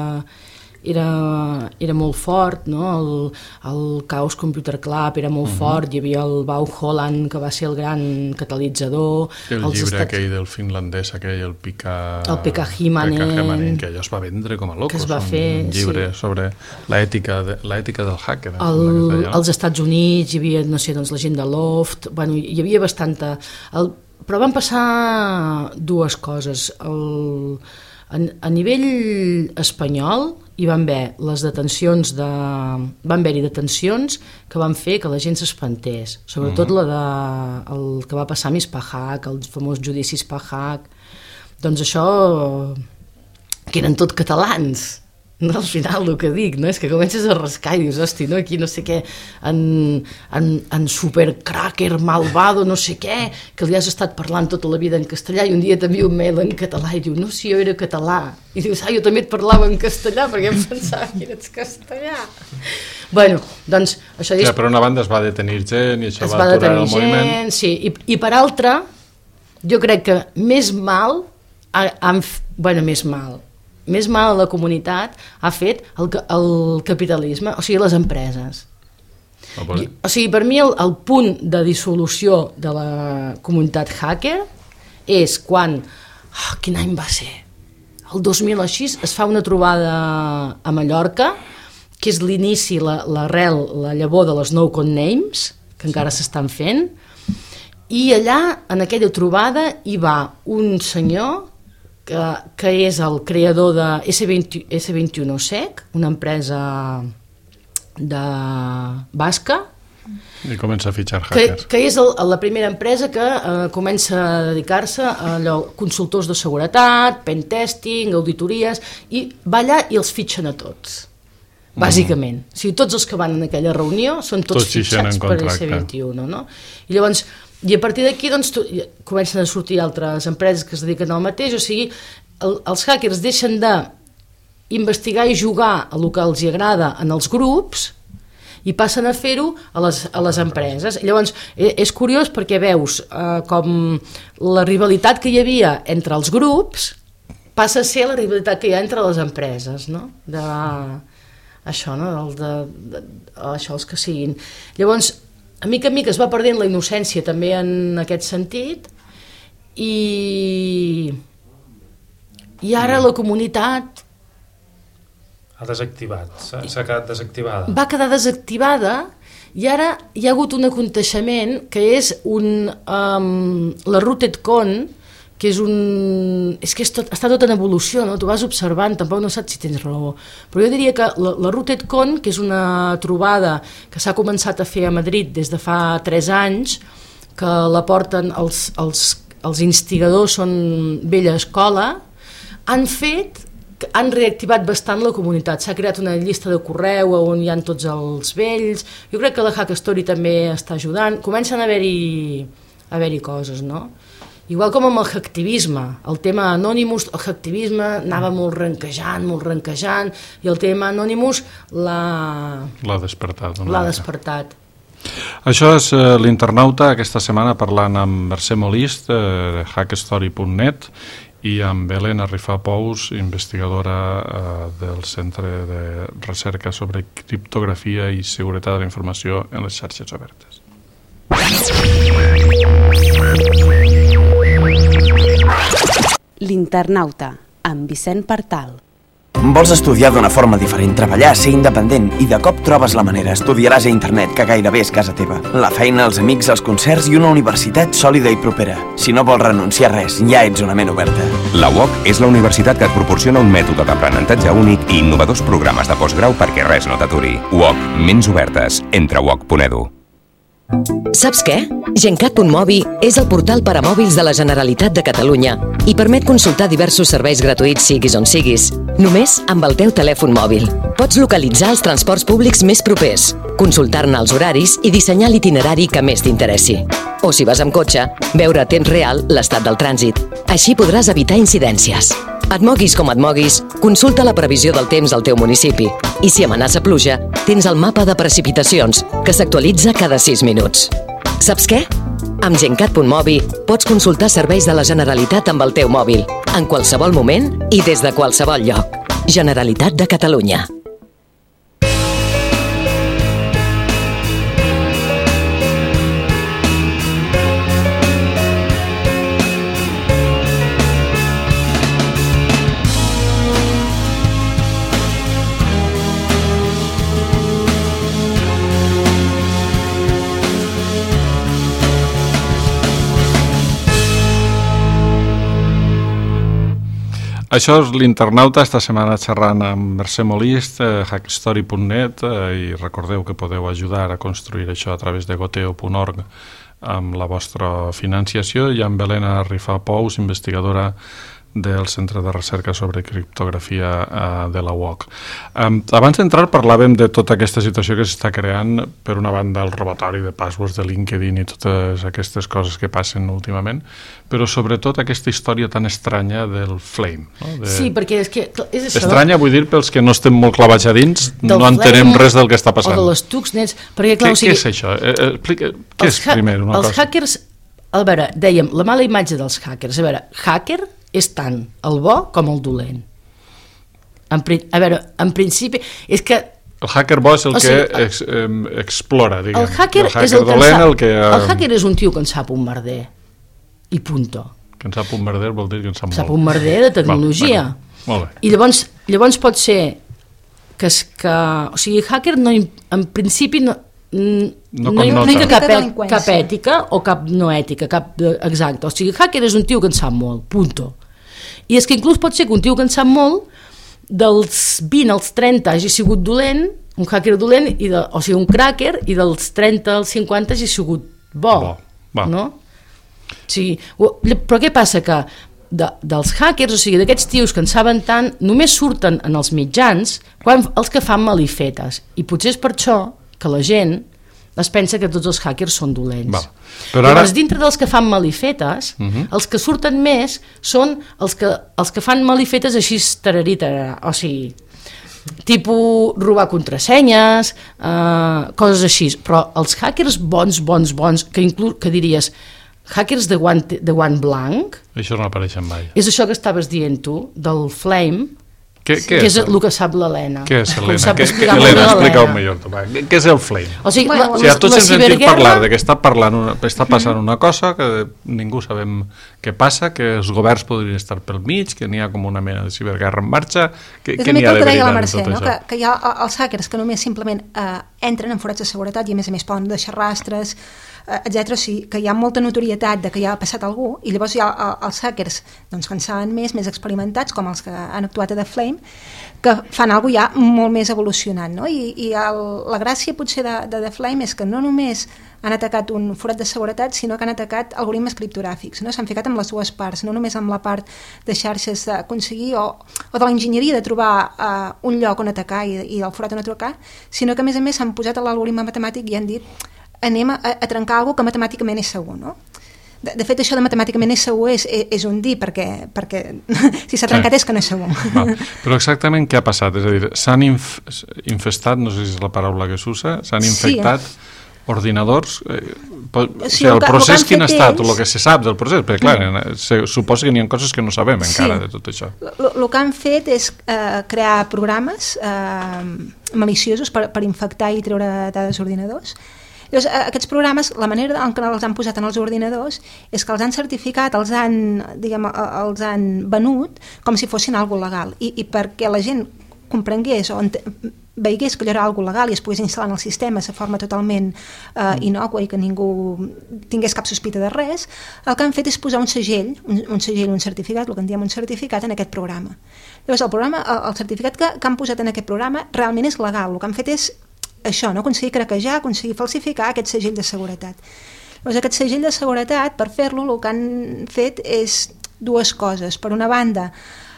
Era, era molt fort, no? el, el Chaos Computer Club era molt uh -huh. fort, hi havia el Bau Holland que va ser el gran catalitzador, el llibre estats... aquell del finlandès aquell, el Pekka el Pekka Himanen, que allò es va vendre com a locos, que es va fer, un llibre sí. sobre l'ètica de, l'ètica del hacker, el, als Estats Units hi havia, no sé, doncs la gent de Loft, bueno, hi havia bastanta el, però van passar dues coses. El, a, a nivell espanyol hi van haver les detencions de... van haver-hi detencions que van fer que la gent s'espantés, sobretot uh -huh. la de... el que va passar a Mispahak, els famosos judicis Pahak, doncs això que eren tot catalans, no? Al final el que dic, no? És que comences a rascar i dius, hosti, no? Aquí no sé què, en, en, en supercracker malvado, no sé què, que li has estat parlant tota la vida en castellà i un dia t'envia un mail en català i diu, no, si jo era català. I dius, ah, jo també et parlava en castellà perquè em pensava que eres castellà. Bueno, doncs, això... Ja, per una banda es va detenir gent i això es va, va aturar el gent, moviment. Sí, i, i per altra, jo crec que més mal, han, bueno, més mal, més mal a la comunitat ha fet el, el capitalisme, o sigui, les empreses. Oh, I, o sigui, per mi el, el punt de dissolució de la comunitat hacker és quan, oh, quin any va ser? El dos mil així es fa una trobada a Mallorca, que és l'inici, l'arrel, la, la llavor de les no code names, que encara s'estan fent, i allà, en aquella trobada, hi va un senyor que, que és el creador de esse vint u Sec, una empresa de basca, i comença a fitxar que, hackers. que és el, la primera empresa que eh, comença a dedicar-se a allò, consultors de seguretat, pentesting, auditories, i va allà i els fitxen a tots, bàsicament. Mm. O sigui, tots els que van en aquella reunió són tots, tots fitxats per esse vint u, no? I llavors, i a partir d'aquí doncs, tu, comencen a sortir altres empreses que es dediquen al mateix, o sigui, el, els hackers deixen de investigar i jugar a el que els agrada en els grups i passen a fer-ho a les, a les empreses. Llavors, és curiós perquè veus eh, com la rivalitat que hi havia entre els grups passa a ser la rivalitat que hi ha entre les empreses, no? De, això, no? El de, de, de, això, els que siguin. Llavors, a mica a mica es va perdent la innocència també en aquest sentit i, i ara la comunitat ha desactivat, s'ha quedat desactivada. Va quedar desactivada i ara hi ha hagut un aconteixement que és un, um, la RootedCon, que és un... és que és tot, està tot en evolució, no? Tu vas observant, tampoc no saps si tens raó, però jo diria que la, la RootedCon, que és una trobada que s'ha començat a fer a Madrid des de fa tres anys, que la porten els, els, els instigadors són Vella Escola, han fet... han reactivat bastant la comunitat, s'ha creat una llista de correu on hi ha tots els vells, jo crec que la Hackastory també està ajudant, comencen a haver-hi a haver-hi coses, no? Igual com amb el hacktivisme, el tema Anonymous, el hacktivisme anava molt ranquejant, molt ranquejant, i el tema Anonymous l'ha... L'ha despertat. L'ha despertat. Això és eh, l'Internauta, aquesta setmana parlant amb Mercè Molist, eh, hackastory punt net, i amb Helena Rifà Pous, investigadora eh, del Centre de Recerca sobre Criptografia i Seguretat de la Informació en les xarxes obertes. L'Internauta, amb Vicent Partal. Vols estudiar d'una forma diferent, treballar, ser independent i de cop trobes la manera, estudiaràs a internet, que gairebé és casa teva. La feina, els amics, els concerts i una universitat sòlida i propera. Si no vols renunciar a res, ja ets una ment oberta. La U O C és la universitat que et proporciona un mètode d'aprenentatge únic i innovadors programes de postgrau perquè res no t'aturi. U O C, ments obertes. Entra a u o c punt e d u. Saps què? Gencat punt mobi és el portal per a mòbils de la Generalitat de Catalunya i permet consultar diversos serveis gratuïts siguis on siguis, només amb el teu telèfon mòbil. Pots localitzar els transports públics més propers, consultar-ne els horaris i dissenyar l'itinerari que més t'interessi. O si vas amb cotxe, veure a temps real l'estat del trànsit. Així podràs evitar incidències. Et moguis com et moguis, consulta la previsió del temps al teu municipi. I si amenaça pluja, tens el mapa de precipitacions, que s'actualitza cada sis minuts. Saps què? Amb Gencat punt mobi pots consultar serveis de la Generalitat amb el teu mòbil, en qualsevol moment i des de qualsevol lloc. Generalitat de Catalunya. Això és l'Internauta, esta setmana xerrant amb Mercè Molist, eh, hackastory punt net, eh, i recordeu que podeu ajudar a construir això a través de goteo punt org amb la vostra financiació, i amb Helena Rifà Pous, investigadora del Centre de Recerca sobre Criptografia eh, de la U O C. Um, abans d'entrar parlàvem de tota aquesta situació que s'està creant, per una banda el robatori de passwords de LinkedIn i totes aquestes coses que passen últimament, però sobretot aquesta història tan estranya del Flame. No? De... Sí, perquè és que... És això, estranya, vull dir, pels que no estem molt clavats a dins, no entenem res del que està passant. O de les Stuxnets, perquè clar... Què, o sigui, què és això? Eh, explica, què és primer una els cosa? Els hackers, a veure, dèiem, la mala imatge dels hackers, a veure, hacker és tant el bo com el dolent. En, a veure, en principi, és que... El hacker bo és el que sigui, ex, eh, explora, diguem. El hacker, el hacker és el que dolent, sap, el que... Uh... El hacker és un tio que en sap un merder. I punto. Que en sap un merder vol dir que en sap, sap molt. un merder de tecnologia. Val, val. Molt bé. I llavors, llavors pot ser que, és que... O sigui, hacker no, en principi no... No, no implica cap, cap ètica o cap no ètica, cap exacte. O sigui, hacker és un tio que en sap molt, punto. I és que inclús pot ser que un tio que en sap molt, dels vint als trenta hagi sigut dolent, un hacker dolent, i de, o sigui, un cracker, i dels trenta als cinquanta hagi sigut bo, bo. bo. No? Sí, però què passa? Que de, dels hackers, o sigui, d'aquests tios que en saben tant, només surten en els mitjans quan els que fan malifetes, i potser és per això que la gent es pensa que tots els hackers són dolents. Va. Però ara... Llavors, dintre dels que fan malifetes, uh -huh. els que surten més són els que, els que fan malifetes així tararí, tararà, o sigui, tipus robar contrasenyes, eh, coses així, però els hackers bons, bons, bons, que, inclús, que diries hackers de guant, de guant blanc, això no apareixen mai. És això que estaves dient tu, del Flame, Què, què que és, és el que sap l'Helena. Què és l'Helena? Helena, explica-ho millor. Què és el Flame? O sigui, bueno, la, o sigui, tots hem sentit ciberguerra... parlar de que està, parlant una, està passant una cosa, que ningú sabem què passa, que els governs podrien estar pel mig, que n'hi ha com una mena de ciberguerra en marxa. Que, és que una mica el que deia la Mercè, no? que, que hi ha els hackers que només simplement eh, entren en forats de seguretat i a més a més poden deixar rastres, etcètera. O sigui, que hi ha molta notorietat de que ja ha passat algú, i llavors hi ha els hackers doncs, que en saben més, més experimentats, com els que han actuat a The Flame, que fan alguna cosa ja molt més evolucionant, no? I, i el, la gràcia potser de, de The Flame és que no només han atacat un forat de seguretat, sinó que han atacat algoritmes criptogràfics, no? S'han ficat amb les dues parts, no només amb la part de xarxes d'aconseguir o, o de l'enginyeria de trobar uh, un lloc on atacar i, i el forat on atacar, sinó que a més a més s'han posat a l'algoritme matemàtic i han dit anem a, a trencar alguna que matemàticament és segur, no? De, de fet, això de matemàticament és segur és, és un dir, perquè, perquè si s'ha trencat sí. és que no és segur. Va. Però exactament què ha passat? És a dir, s'han inf infestat, no sé si és la paraula que s'usa, s'han infectat sí. ordinadors... Eh, o sigui, el procés quin ha estat, o el que se sap del procés, perquè clar, se, suposa que n'hi ha coses que no sabem encara sí. de tot això. El que han fet és eh, crear programes eh, maliciosos per, per infectar i treure dades d'ordinadors. Llavors, aquests programes, la manera en què els han posat en els ordinadors és que els han certificat, els han, diguem, els han venut com si fossin algo legal. I, i perquè la gent comprengués o veigués que allò era algo legal i es pogués instal·lar en el sistema de forma totalment eh, innòcua i que ningú tingués cap sospita de res, el que han fet és posar un segell, un, un segell, un certificat, el que en diem un certificat en aquest programa. Llavors, el, programa, el, el certificat que, que han posat en aquest programa realment és legal. El que han fet és això, no? Aconseguir craquejar, aconseguir falsificar aquest segell de seguretat. Llavors, aquest segell de seguretat, per fer-lo, el que han fet és dues coses. Per una banda,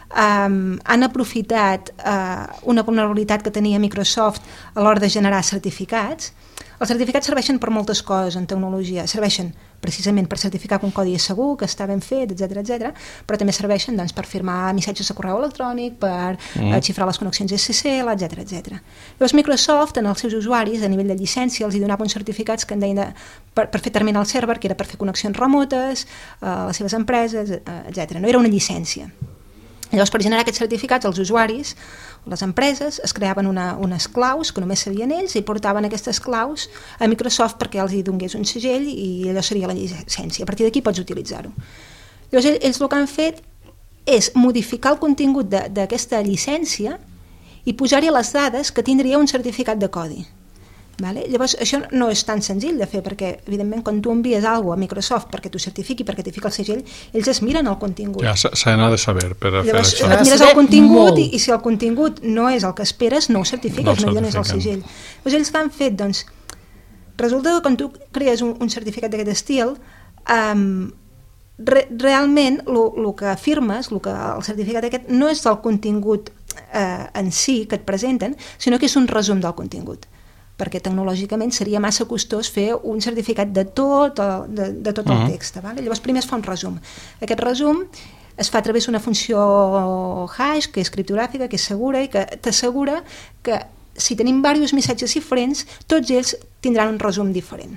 um, han aprofitat uh, una vulnerabilitat que tenia Microsoft a l'hora de generar certificats. Els certificats serveixen per moltes coses en tecnologia. Serveixen precisament per certificar que un codi és segur, que està ben fet, etcètera, etcètera, però també serveixen doncs, per firmar missatges de correu electrònic, per mm. xifrar les connexions S S L, etcètera, etcètera. Llavors Microsoft, en els seus usuaris, a nivell de llicència, els hi donava uns certificats que en deien de, per, per fer terminal al server, que era per fer connexions remotes, a les seves empreses, etcètera. No era una llicència. Llavors, per generar aquests certificats, els usuaris, les empreses, es creaven una, unes claus que només sabien ells i portaven aquestes claus a Microsoft perquè els hi donés un segell i allò seria la llicència. A partir d'aquí pots utilitzar-ho. Llavors, ells el que han fet és modificar el contingut d'aquesta llicència i posar-hi les dades que tindria un certificat de codi. Vale? Llavors, això no és tan senzill de fer perquè, evidentment, quan tu envies alguna cosa a Microsoft perquè t'ho certifiqui, perquè t'hi fica el segell, ells es miren el contingut. Ja, s'ha d'anar de saber per a Llavors, fer això. Et mires el contingut i, i si el contingut no és el que esperes, no ho certifiques, no, no hi dones el segell. Llavors, ells que han fet, doncs, resulta que quan tu crees un, un certificat d'aquest estil, um, re, realment el que afirmes, lo que, el certificat aquest, no és del contingut eh, en si que et presenten, sinó que és un resum del contingut, perquè tecnològicament seria massa costós fer un certificat de tot, de, de tot el text. Vale? Llavors primer es fa un resum. Aquest resum es fa a través d'una funció hash, que és criptogràfica, que és segura i que t'assegura que si tenim diversos missatges diferents, tots ells tindran un resum diferent.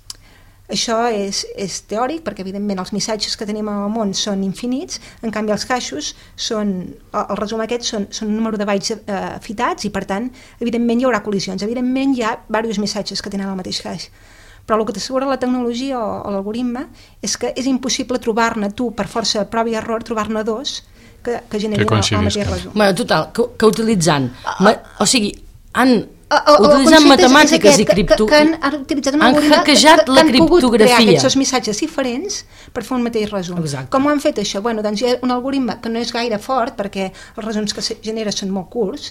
Això és, és teòric, perquè evidentment els missatges que tenim al món són infinits, en canvi els hashes són, el resum aquest són, són un número de bytes eh, fitats i per tant, evidentment hi haurà col·lisions, evidentment hi ha diversos missatges que tenen el mateix hash, però el que t'assegura la tecnologia o, o l'algoritme és que és impossible trobar-ne tu, per força prova i error, trobar-ne dos que, que generin que el, el mateix resum. Bueno, total, que, que utilitzant, ah, o sigui, han utilitzant matemàtiques i cripto... Que, que han, han utilitzat un han algoritme hackejat que, la que han pogut crear criptografia. aquests missatges diferents per fer un mateix resum. Exacte. Com ho han fet això? Bueno, doncs hi ha un algoritme que no és gaire fort perquè els resums que genera són molt curts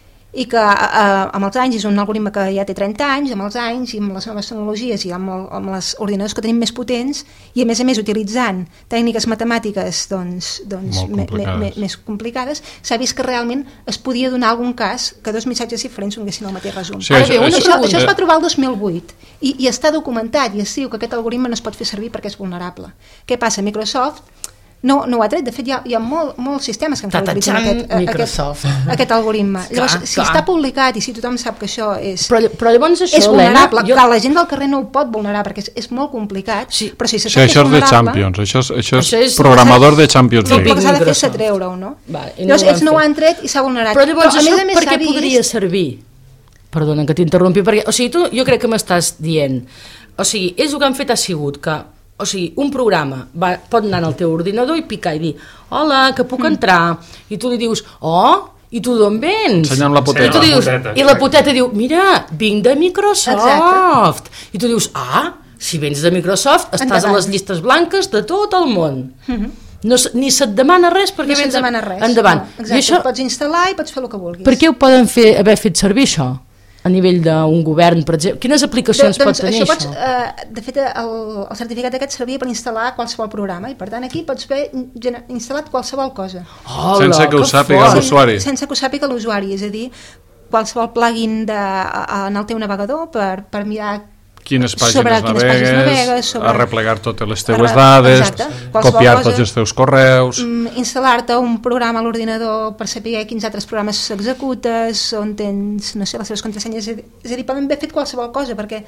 i que eh, amb els anys és un algoritme que ja té trenta anys, amb els anys i amb les noves tecnologies i amb, el, amb les ordinadors que tenim més potents i a més a més utilitzant tècniques matemàtiques doncs, doncs me, me, me, més complicades, s'ha vist que realment es podia donar algun cas que dos missatges diferents donguessin el mateix resum. Sí, Ara bé, això, això, això es va trobar el dos mil vuit i, i està documentat i es diu que aquest algoritme no es pot fer servir perquè és vulnerable. Què passa? Microsoft No, no ho ha tret, de fet hi ha, hi ha molt, molts sistemes que encara utilitzen aquest, aquest, aquest algoritme. Llavors, clar, si clar. està publicat i si tothom sap que això és, però, però llavors això, és vulnerable, jo... clar, la gent del carrer no ho pot vulnerar perquè és, és molt complicat, sí. però si se sí, sap això que és de vulnerable... Champions, això és, això és, això és programador de Champions League. El que s'ha de fer és treure-ho, no? Vale, no llavors ells no ho han tret i s'ha vulnerat. Però llavors però, això a més a més, per què vist... podria servir? Perdona que t'interrompi, perquè, o sigui, tu jo crec que m'estàs dient, o sigui, ells el que han fet ha sigut que o sigui, un programa va, pot anar al teu ordinador i picar i dir hola, que puc mm. entrar, i tu li dius oh, i tu d'on vens? Ensenya'm la poteta. I, tu dius, la poteta, i la poteta diu mira, vinc de Microsoft. Exacte. I tu dius, ah, si vens de Microsoft estàs Endavant. a les llistes blanques de tot el món. Mm-hmm. No, ni se't demana res perquè no vens se't demana res. Endavant. No, exacte, I això, pots instal·lar i pots fer el que vulguis. Per què ho poden fer, haver fet servir això? A nivell d'un govern, per exemple, quines aplicacions de, doncs, pot tenir això? això? Pots, eh, de fet, el, el certificat aquest servia per instal·lar qualsevol programa i per tant aquí pots haver instal·lat qualsevol cosa. Hola, sense que ho sàpiga l'usuari. Sense que ho sàpiga l'usuari, és a dir, qualsevol plugin de, en el teu navegador per, per mirar quines pàgines sobre navegues, quines pàgines navegues sobre... a replegar totes les teves dades, copiar tots els teus correus... Mm, instal·lar-te un programa a l'ordinador per saber quins altres programes s'executes, on tens, no sé, les teves contrasenyes... És a dir, poden haver fet qualsevol cosa, perquè...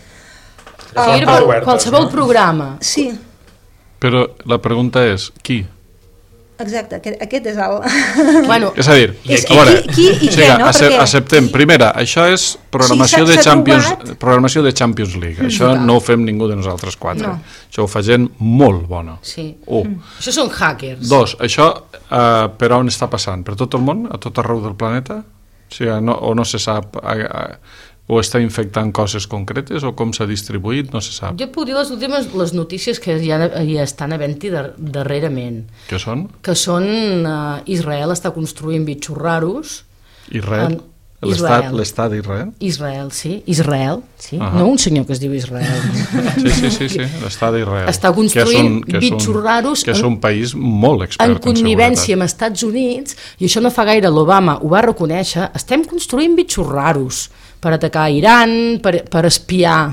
El, el, qualsevol no? programa. Sí. Però la pregunta és, qui? Exacte, aquest, aquest és el... Bueno, és a dir, és a veure, qui, qui i què, no? Acep, acceptem, primera, això és programació, sí, de Champions, trobat... programació de Champions League, això mm, no ho fem ningú de nosaltres quatre, no. Això ho fa gent molt bona. Sí. Un. Mm. Això són hackers. Dos, això uh, per on està passant? Per tot el món? A tot arreu del planeta? O sigui, no, o no se sap... Uh, uh, o està infectant coses concretes o com s'ha distribuït, no se sap. Jo et puc dir les últimes les notícies que ja, ja estan havent-hi dar, darrerament. Què són? Que són uh, Israel està construint bitxos raros. Israel? L'estat d'Israel? Israel, sí. Israel, sí. Uh -huh. No un senyor que es diu Israel. Sí, sí, sí, sí. l'estat d'Israel. Està construint que és un, que bitxos és un, raros que és un país molt expert en, en connivència amb Estats Units, i això no fa gaire l'Obama ho va reconèixer. Estem construint bitxos raros per atacar Iran, per, per espiar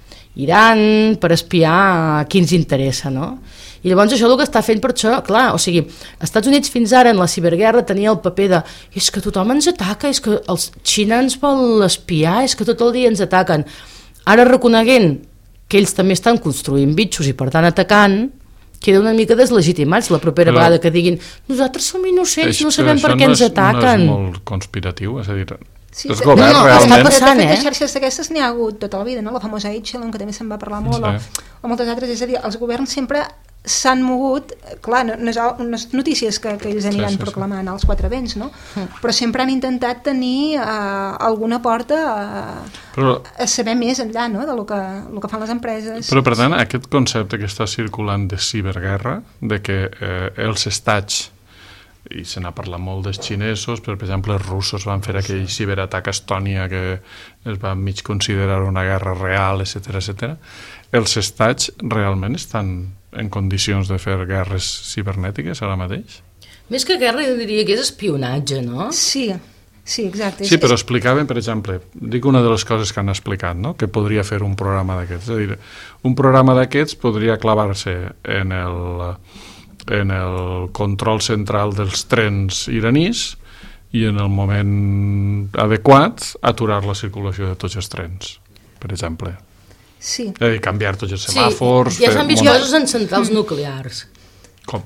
Iran, per espiar a qui ens interessa, no? I llavors això el que està fent per això, clar, o sigui, als Estats Units fins ara en la ciberguerra tenia el paper de és que tothom ens ataca, és que els Xina ens vol espiar, és que tot el dia ens ataquen. Ara reconeguent que ells també estan construint bitxos i per tant atacant, queda una mica deslegitimats la propera però, vegada que diguin nosaltres som innocents, no sabem per què no és, ens ataquen. No és molt conspiratiu, és a dir... Sí, el govern no, no, realment... Passant, de fet, eh? de xarxes d'aquestes n'hi ha hagut tota la vida, no? La famosa Echelon, que també se'n va parlar molt, sí. o, o moltes altres, és a dir, els governs sempre s'han mogut, clar, no, no és unes notícies que, que ells aniran sí, sí, proclamant sí. als quatre vents, no? Mm. Però sempre han intentat tenir uh, alguna porta a, però, a saber més enllà, no?, de lo que, lo que fan les empreses. Però, per tant, aquest concepte que està circulant de ciberguerra, de que eh, els estats, i se n'ha parlat molt dels xinesos, però per exemple els russos van fer aquell ciberatac a Estònia que es va mig considerar una guerra real, etcètera, etcètera. Els estats realment estan en condicions de fer guerres cibernètiques ara mateix? Més que guerra jo diria que és espionatge, no? Sí, sí, exacte. Sí, però explicaven, per exemple, dic una de les coses que han explicat, no?, que podria fer un programa d'aquests. És a dir, un programa d'aquests podria clavar-se en el... en el control central dels trens iranís i en el moment adequat aturar la circulació de tots els trens, per exemple. Sí. És a dir, canviar tots els semàfors... Sí, ja s'han vist molt... coses en centrals nuclears. Com?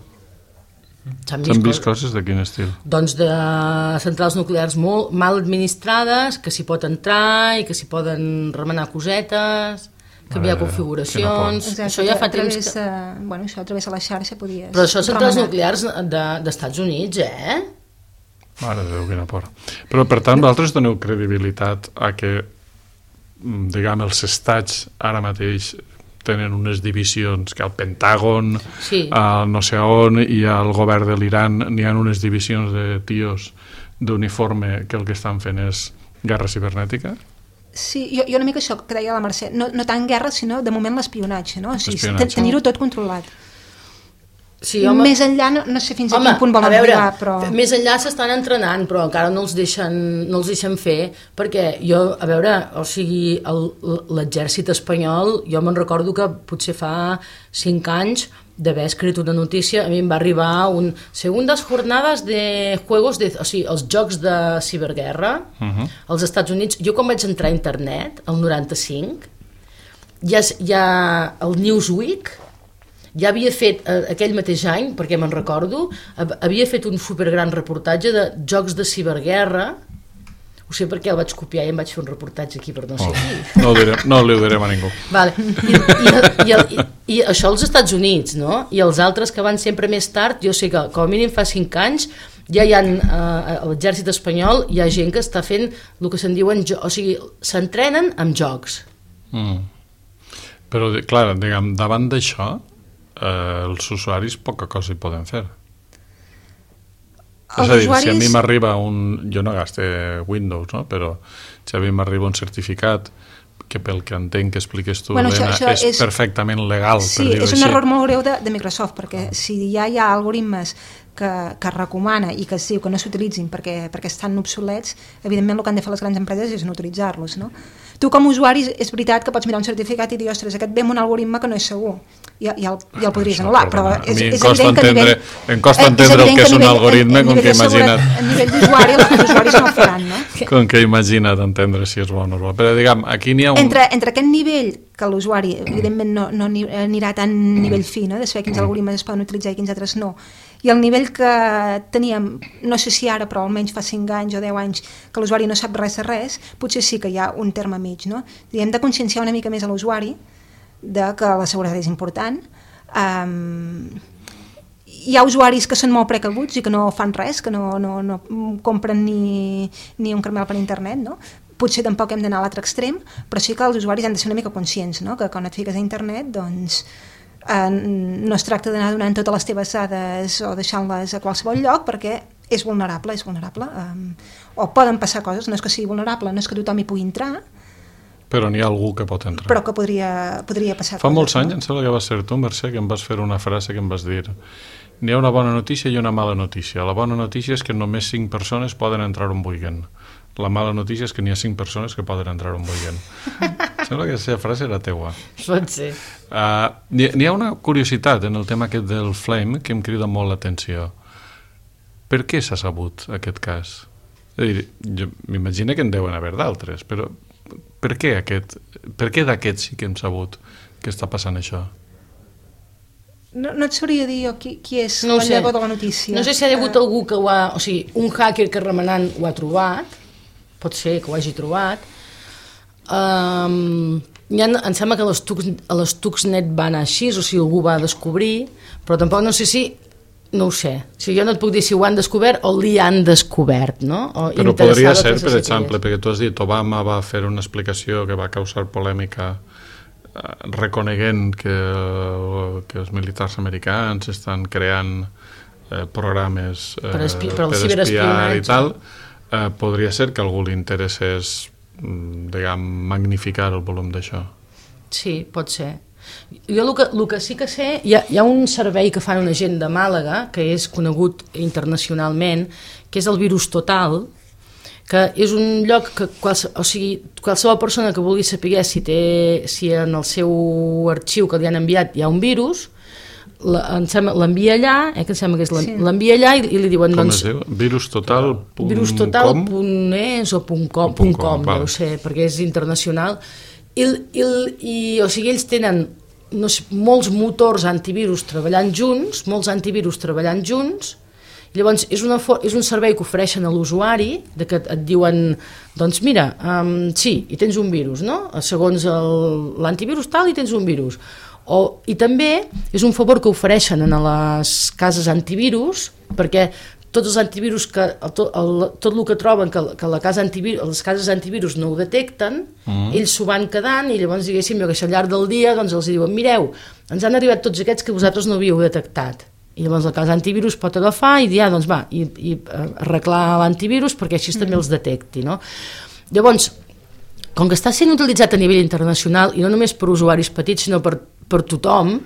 S'han vist, vist coses de quin estil? Doncs de centrals nuclears molt mal administrades, que s'hi pot entrar i que s'hi poden remenar cosetes... canviar configuracions, Exacte, això ja fa temps que... Uh, bueno, això a través de la xarxa podies... Però això són centrals nuclears d'Estats de, Units, eh? Mare de Déu, quina por. Però, per tant, vosaltres doneu credibilitat a que diguem, els estats ara mateix tenen unes divisions, que al Pentàgon, sí. al no sé on, i al govern de l'Iran n'hi ha unes divisions de tios d'uniforme que el que estan fent és guerra cibernètica? Sí, jo, jo una mica això que deia la Mercè, no, no tant guerra, sinó de moment l'espionatge, no? O sigui, tenir-ho tot controlat. Sí, home, més enllà, no, no sé fins home, a quin punt volen arribar, però... Més enllà s'estan entrenant, però encara no els deixen, no els deixen fer, perquè jo, a veure, o sigui, l'exèrcit espanyol, jo me'n recordo que potser fa cinc anys d'haver escrit una notícia, a mi em va arribar un segundes jornades de juegos, de, o sigui, els jocs de ciberguerra uh-huh. als Estats Units. Jo quan vaig entrar a internet, el noranta-cinc, ja, ja el Newsweek ja havia fet, eh, aquell mateix any, perquè me'n recordo, havia fet un supergran reportatge de jocs de ciberguerra. Ho sé perquè el vaig copiar i em vaig fer un reportatge aquí per no sé oh, qui. No, direm, no li ho direm a ningú. Vale. I, i, i, el, i, I això als Estats Units, no? I els altres que van sempre més tard, jo sé que com a mínim fa cinc anys ja hi ha, eh, a l'exèrcit espanyol hi ha gent que està fent el que se'n diuen, o sigui, s'entrenen amb jocs. Mm. Però, clar, diguem, davant d'això, eh, els usuaris poca cosa hi poden fer. Els és a dir, usuaris... si a mi m'arriba un... Jo no gaste Windows, no? Però si a mi m'arriba un certificat que pel que entenc que expliques tu, bueno, Helena, això, això és, és perfectament legal. Sí, per dir-ho és un així. error molt greu de, de Microsoft, perquè si ja hi ha algoritmes que, que recomana i que es diu que no s'utilitzin perquè, perquè estan obsolets, evidentment el que han de fer les grans empreses és no utilitzar-los, no? Tu com a usuari és veritat que pots mirar un certificat i dir, ostres, aquest ve amb un algoritme que no és segur, i, i, el, i el podries anul·lar, però és, és evident que a nivell... Em costa entendre el que és un algoritme, com que imagina't... A nivell d'usuari, els usuaris no ho faran, no? Com que imagina't entendre si és bo o no és bo. Però, diguem, aquí n'hi ha un... Entre, entre aquest nivell, que l'usuari, evidentment, no, no anirà tan nivell fi, no?, de saber quins algoritmes es poden utilitzar i quins altres no, i el nivell que teníem, no sé si ara, però almenys fa cinc anys o deu anys, que l'usuari no sap res de res, potser sí que hi ha un terme mig, no? Hem de conscienciar una mica més a l'usuari de que la seguretat és important. Um, hi ha usuaris que són molt precabuts i que no fan res, que no, no, no compren ni, ni un caramel per internet, no? Potser tampoc hem d'anar a l'altre extrem, però sí que els usuaris han de ser una mica conscients, no? Que quan et fiques a internet, doncs eh, no es tracta d'anar donant totes les teves dades o deixant-les a qualsevol lloc, perquè és vulnerable, és vulnerable. Um, o poden passar coses, no és que sigui vulnerable, no és que tothom hi pugui entrar, però n'hi ha algú que pot entrar. Però que podria, podria passar. Fa molts anys, em sembla que va ser tu, Mercè, que em vas fer una frase que em vas dir: n'hi ha una bona notícia i una mala notícia. La bona notícia és que només cinc persones poden entrar on vulguin. La mala notícia és que n'hi ha cinc persones que poden entrar on vulguin. Sembla que aquesta frase era teua. Pot ser. Uh, n'hi ha una curiositat en el tema aquest del Flame que em crida molt l'atenció. Per què s'ha sabut aquest cas? És a dir, jo m'imagino que en deuen haver d'altres, però per què aquest, per què d'aquest sí que hem sabut que està passant això? No, no et sabria dir jo qui, qui és no el llavor de la notícia. No sé si ha hagut uh... algú que ho ha... O sigui, un hacker que remenant ho ha trobat, pot ser que ho hagi trobat. Um, ha, em sembla que a les, Tux, a les Tuxnet va anar així, o sigui, algú va descobrir, però tampoc no sé si... No ho sé. O sigui, jo no et puc dir si ho han descobert o li han descobert, no? O però podria ser, per exemple, perquè tu has dit Obama va fer una explicació que va causar polèmica eh, reconeguent que, que els militars americans estan creant eh, programes eh, per, espi per, per espiar i tal. Eh, podria ser que a algú li interessés, diguem, magnificar el volum d'això. Sí, pot ser. Jo el que, el que sí que sé, hi ha, hi ha un servei que fan una gent de Màlaga, que és conegut internacionalment, que és el Virus Total, que és un lloc que quals, o sigui, qualsevol persona que vulgui saber si, té, si en el seu arxiu que li han enviat hi ha un virus, l'envia allà, eh, que em sembla que és l'envia allà i, i li diuen... Com doncs, es diu? virustotal punt com? virustotal.es o .com, .com, .com no ho sé, perquè és internacional. I, i, i o sigui, ells tenen no sé, molts motors antivirus treballant junts, molts antivirus treballant junts, i llavors és, una, és un servei que ofereixen a l'usuari, de que et diuen, doncs mira, um, sí, i tens un virus, no? Segons l'antivirus tal, i tens un virus. O, i també és un favor que ofereixen a les cases antivirus, perquè tots els antivirus, que, el, tot, el, tot el que troben que, que la casa antivirus, les cases antivirus no ho detecten, mm. ells s'ho van quedant i llavors diguéssim que al llarg del dia doncs, els diuen, mireu, ens han arribat tots aquests que vosaltres no havíeu detectat. I llavors la casa antivirus pot agafar i dir, ah, doncs va, i, i arreglar l'antivirus perquè així mm. també els detecti. No? Llavors, com que està sent utilitzat a nivell internacional i no només per usuaris petits sinó per, per tothom,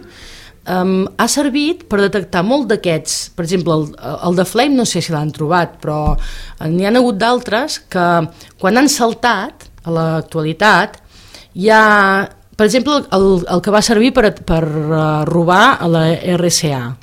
Um, ha servit per detectar molt d'aquests, per exemple el, el de Flame no sé si l'han trobat, però n'hi ha hagut d'altres que quan han saltat a l'actualitat hi ha, per exemple el, el que va servir per, per uh, robar a la R C A,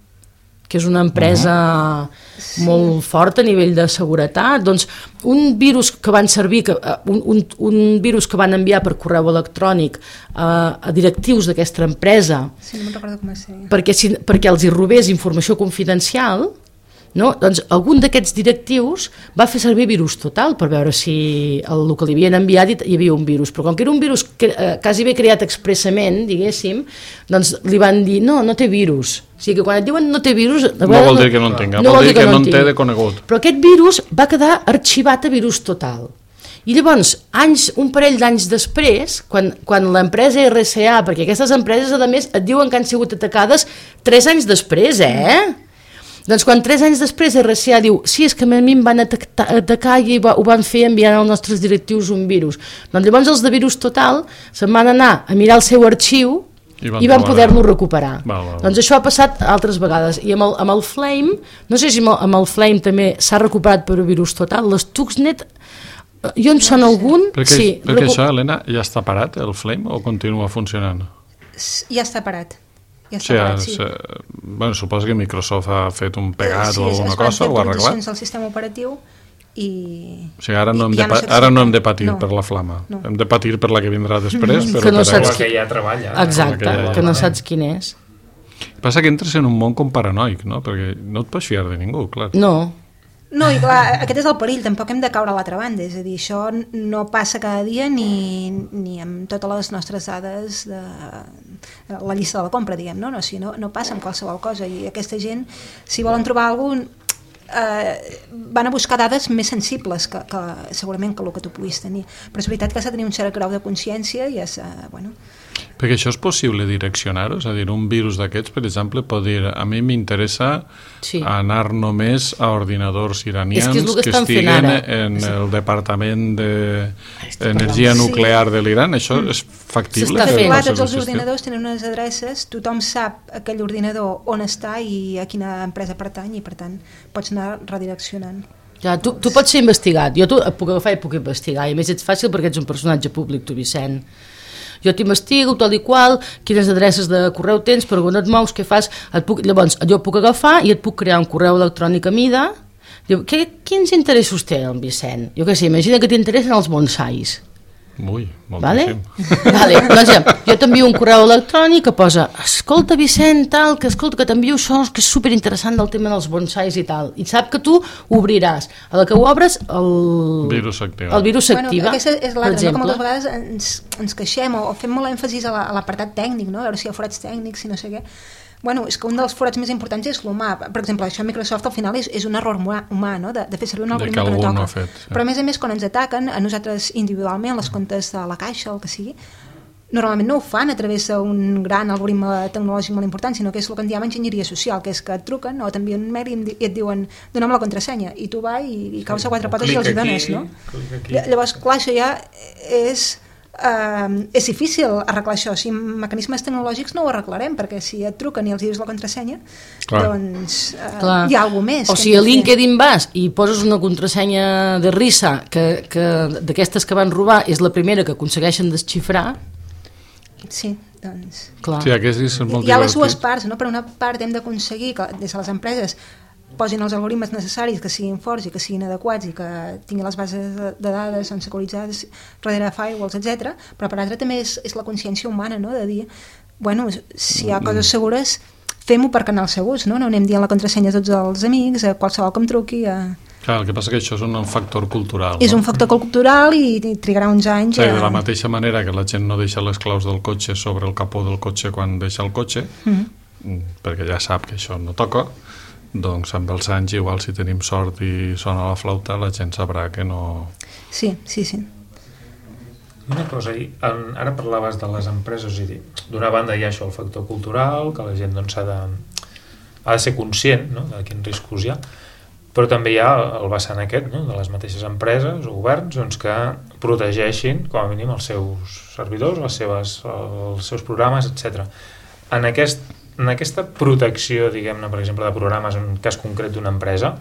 que és una empresa uh-huh. molt forta a nivell de seguretat. Doncs un virus que van servir, que, un, un, un virus que van enviar per correu electrònic a, a directius d'aquesta empresa, sí, no me'n recordo com es deia. Perquè, si, perquè els hi robés informació confidencial, no? Doncs algun d'aquests directius va fer servir virus total per veure si el, el que li havien enviat hi havia un virus, però com que era un virus que, eh, quasi bé creat expressament, diguéssim, doncs li van dir no, no té virus. O sigui que quan et diuen no té virus... No vol dir que no en tinga, no vol dir que, que no en té de conegut. Però aquest virus va quedar arxivat a virus total. I llavors, anys, un parell d'anys després, quan, quan l'empresa R C A, perquè aquestes empreses, a més, et diuen que han sigut atacades tres anys després, eh? Doncs quan tres anys després R C A diu sí, és que a mi em van atacar, atacar i va, ho van fer enviant als nostres directius un virus. Doncs llavors els de virus total se'n van anar a mirar el seu arxiu i van, van poder-lo recuperar. Val, val, val. Doncs això ha passat altres vegades. I amb el, amb el Flame, no sé si amb el, amb el Flame també s'ha recuperat per virus total, les Stuxnet, jo em sona algun... Perquè, sí, perquè recu... això, Helena, ja està parat el Flame o continua funcionant? Ja està parat. Ja està o sigui, parat, sí. Se, bueno, suposo que Microsoft ha fet un pegat sí, o alguna cosa, o ha arreglat. Sí, del sistema operatiu i... O sigui, ara no hem, de, ja no ara no hem de patir no. per la flama, no. hem de patir per la que vindrà després, però que no per saps que ja treballa. Exacte, que, ja que no saps quin és. Passa que entres en un món com paranoic, no? Perquè no et pots fiar de ningú, clar. No. No, i clar, aquest és el perill, tampoc hem de caure a l'altra banda, és a dir, això no passa cada dia ni, ni amb totes les nostres dades de la llista de la compra, diguem, no? No, o sigui, no, no passa amb qualsevol cosa, i aquesta gent, si volen trobar alguna cosa, eh, van a buscar dades més sensibles que, que segurament que el que tu puguis tenir, però és veritat que has de tenir un cert grau de consciència i és, eh, bueno... Perquè això és possible direccionar-ho? És a dir, un virus d'aquests, per exemple, pot dir a mi m'interessa sí. anar només a ordinadors iranians que, que, que estiguen en el departament d'energia de nuclear de l'Iran. Això és factible? S'està fent. Tots els ordinadors tenen unes adreces, tothom sap aquell ordinador on està i a quina empresa pertany i, per tant, pots anar redireccionant. Ja, tu, tu pots ser investigat. Jo tu et puc agafar i puc investigar. I a més ets fàcil perquè ets un personatge públic, tu, Vicent. Jo t'investigo, tal i qual, quines adreces de correu tens, per on et mous, què fas, et puc, llavors jo puc agafar i et puc crear un correu electrònic a mida. Diu, què, quins interessos té el Vicent? Jo què sé, imagina que t'interessen els bonsais. Ui, moltíssim. Vale? Vale, doncs ja, jo t'envio un correu electrònic que posa, escolta Vicent, tal, que escolta que t'envio això, que és superinteressant del tema dels bonsais i tal, i sap que tu obriràs, a la que ho obres el virus s'activa, el virus s'activa, bueno, aquesta és l'altra, no? Que moltes vegades ens, ens queixem o, o fem molt èmfasis a l'apartat tècnic, no? A veure si hi ha forats tècnics, si no sé què. Bueno, és que un dels forats més importants és l'humà. Per exemple, això a Microsoft al final és, és un error humà, no? de, de fer servir un algoritme que, que no toca. No fet, sí. Però a més a més, quan ens ataquen, a nosaltres individualment, les comptes de la caixa, el que sigui, normalment no ho fan a través d'un gran algoritme tecnològic molt important, sinó que és el que en diem enginyeria social, que és que et truquen o t'envien un mail i et diuen dona'm la contrasenya, i tu vas i, i caus a quatre potes i els hi dones, no? Llavors, clar, això ja és... Uh, és difícil arreglar això. Si amb mecanismes tecnològics no ho arreglarem, perquè si et truquen i els dius la contrasenya, clar. doncs uh, hi ha alguna més. O sigui, a LinkedIn vas i poses una contrasenya de risa que, que d'aquestes que van robar és la primera que aconsegueixen desxifrar. Sí, doncs... Clar. Sí, aquest és molt hi ha les dues parts, no? Per una part hem d'aconseguir que des de les empreses posin els algoritmes necessaris, que siguin forts i que siguin adequats i que tinguin les bases de dades securitzades darrere firewalls, etcètera. Però per altra també és, és la consciència humana, no? De dir, bueno, si hi ha coses segures, fem-ho per canals segurs, no? No anem dient la contrasenya a tots els amics, a qualsevol que em truqui... A... Clar, el que passa que això és un factor cultural. És no? un factor cultural i trigarà uns anys... Sí, a... de la mateixa manera que la gent no deixa les claus del cotxe sobre el capó del cotxe quan deixa el cotxe, mm-hmm. perquè ja sap que això no toca, doncs amb els anys, igual si tenim sort i sona la flauta, la gent sabrà que no... Sí, sí, sí. Una cosa, ara parlaves de les empreses, i d'una banda hi ha això, el factor cultural, que la gent doncs, ha, de, ha de ser conscient, no?, de quins riscos hi ha, però també hi ha el vessant aquest, no?, de les mateixes empreses o governs doncs, que protegeixin, com a mínim, els seus servidors, les seves, els seus programes, etcètera. En, aquest, en aquesta protecció, diguem-ne, per exemple, de programes, en un cas concret d'una empresa,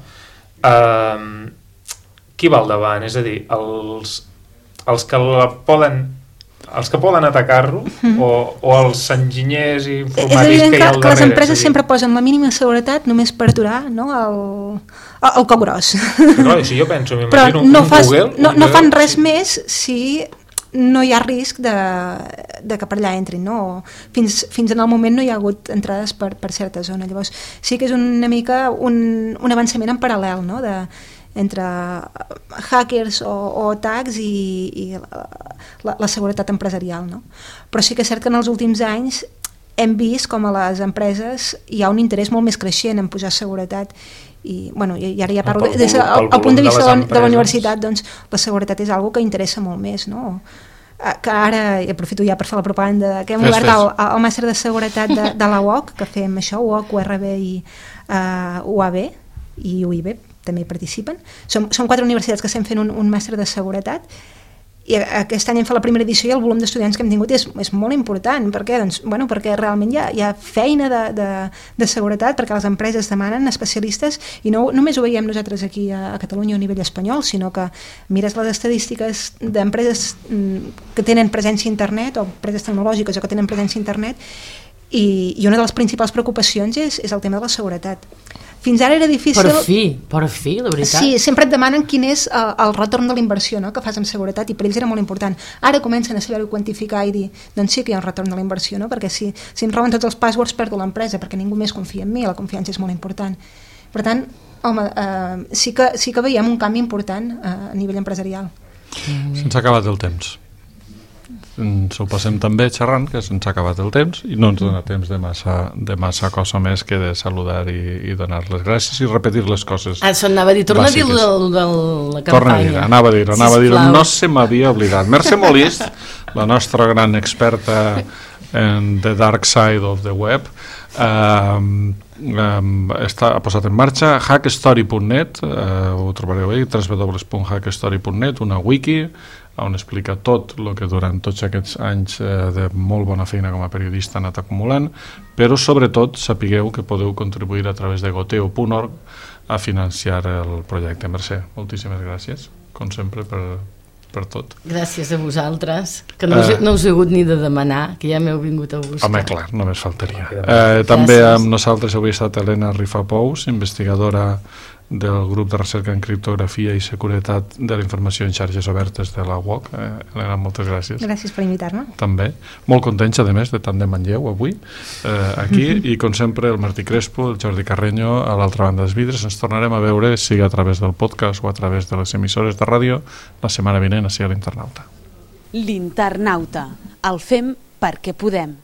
eh, qui va al davant? És a dir, els... els que la poden els que poden atacar-lo mm. o, o els enginyers i informàtics que hi ha al darrere. Que les empreses sempre posen la mínima seguretat només per aturar, no, el, el cop gros. Però si jo penso, m'imagino no un fas, Google... No, un no fan Google, res sí. més si no hi ha risc de, de que per allà entrin, no? Fins, fins en el moment no hi ha hagut entrades per, per certa zona. Llavors sí que és una mica un, un avançament en paral·lel, no?, de entre hackers o, o atacs i, i la, la seguretat empresarial, no? Però sí que és cert que en els últims anys hem vist com a les empreses hi ha un interès molt més creixent en posar seguretat i, bueno, i ara ja parlo, des del punt de vista de, de la universitat, doncs la seguretat és algo que interessa molt més, no? Que ara, i aprofito ja per fer la propaganda, que hem obert el, el màster de seguretat de, de la U O C, que fem això, U O C, U R B i uh, U A B i U I B també hi participen. Som, són quatre universitats que estem fent un, un màster de seguretat i aquest any hem fet la primera edició i el volum d'estudiants que hem tingut és, és molt important. Per què? Doncs, bueno, perquè realment hi ha, hi ha feina de, de, de seguretat, perquè les empreses demanen especialistes i no només ho veiem nosaltres aquí a, a Catalunya a nivell espanyol, sinó que mires les estadístiques d'empreses que tenen presència a internet o empreses tecnològiques o que tenen presència a internet i, i una de les principals preocupacions és, és el tema de la seguretat. Fins ara era difícil... Per fi, per fi, la veritat. Sí, sempre et demanen quin és el, el retorn de la inversió, no?, que fas en seguretat i per ells era molt important. Ara comencen a saber-ho quantificar i dir, doncs sí que hi ha un retorn de la inversió, no?, perquè si, si em roben tots els passwords perdo l'empresa perquè ningú més confia en mi, la confiança és molt important. Per tant, home, eh, sí, que, sí que veiem un canvi important eh, a nivell empresarial. Se'ns ha acabat el temps. Ens ho passem també xerrant, que se'ns ha acabat el temps i no ens dona temps de massa, de massa cosa més que de saludar i, i donar les gràcies i repetir les coses. Ah, això anava a dir, torna bàsiques. A dir de, de la campanya. Torna a dir, anava a dir, anava a dir, no se m'havia oblidat. Mercè Molist, la nostra gran experta en the dark side of the web, um, um, està, ha posat en marxa hackstory punt net, uh, ho trobareu bé, w w w punt hackstory punt net, una wiki on explica tot el que durant tots aquests anys eh, de molt bona feina com a periodista ha anat acumulant, però sobretot sapigueu que podeu contribuir a través de goteo punt org a financiar el projecte. Mercè, moltíssimes gràcies, com sempre, per, per tot. Gràcies a vosaltres, que no, uh, no us he hagut ni de demanar, que ja m'heu vingut a buscar. Home, clar, només faltaria. Eh, també amb nosaltres avui ha estat Helena Rifapous, investigadora del grup de recerca en criptografia i seguretat de la informació en xarxes obertes de la U O C. Eh, Helena, moltes gràcies. Gràcies per invitar-me. També. Molt contents, a més, de tant de Manlleu avui, eh, aquí, mm-hmm. i com sempre el Martí Crespo, el Jordi Carreño, a l'altra banda dels vidres. Ens tornarem a veure, sigui a través del podcast o a través de les emissores de ràdio, la setmana vinent, així a l'Internauta. L'Internauta. El fem perquè podem.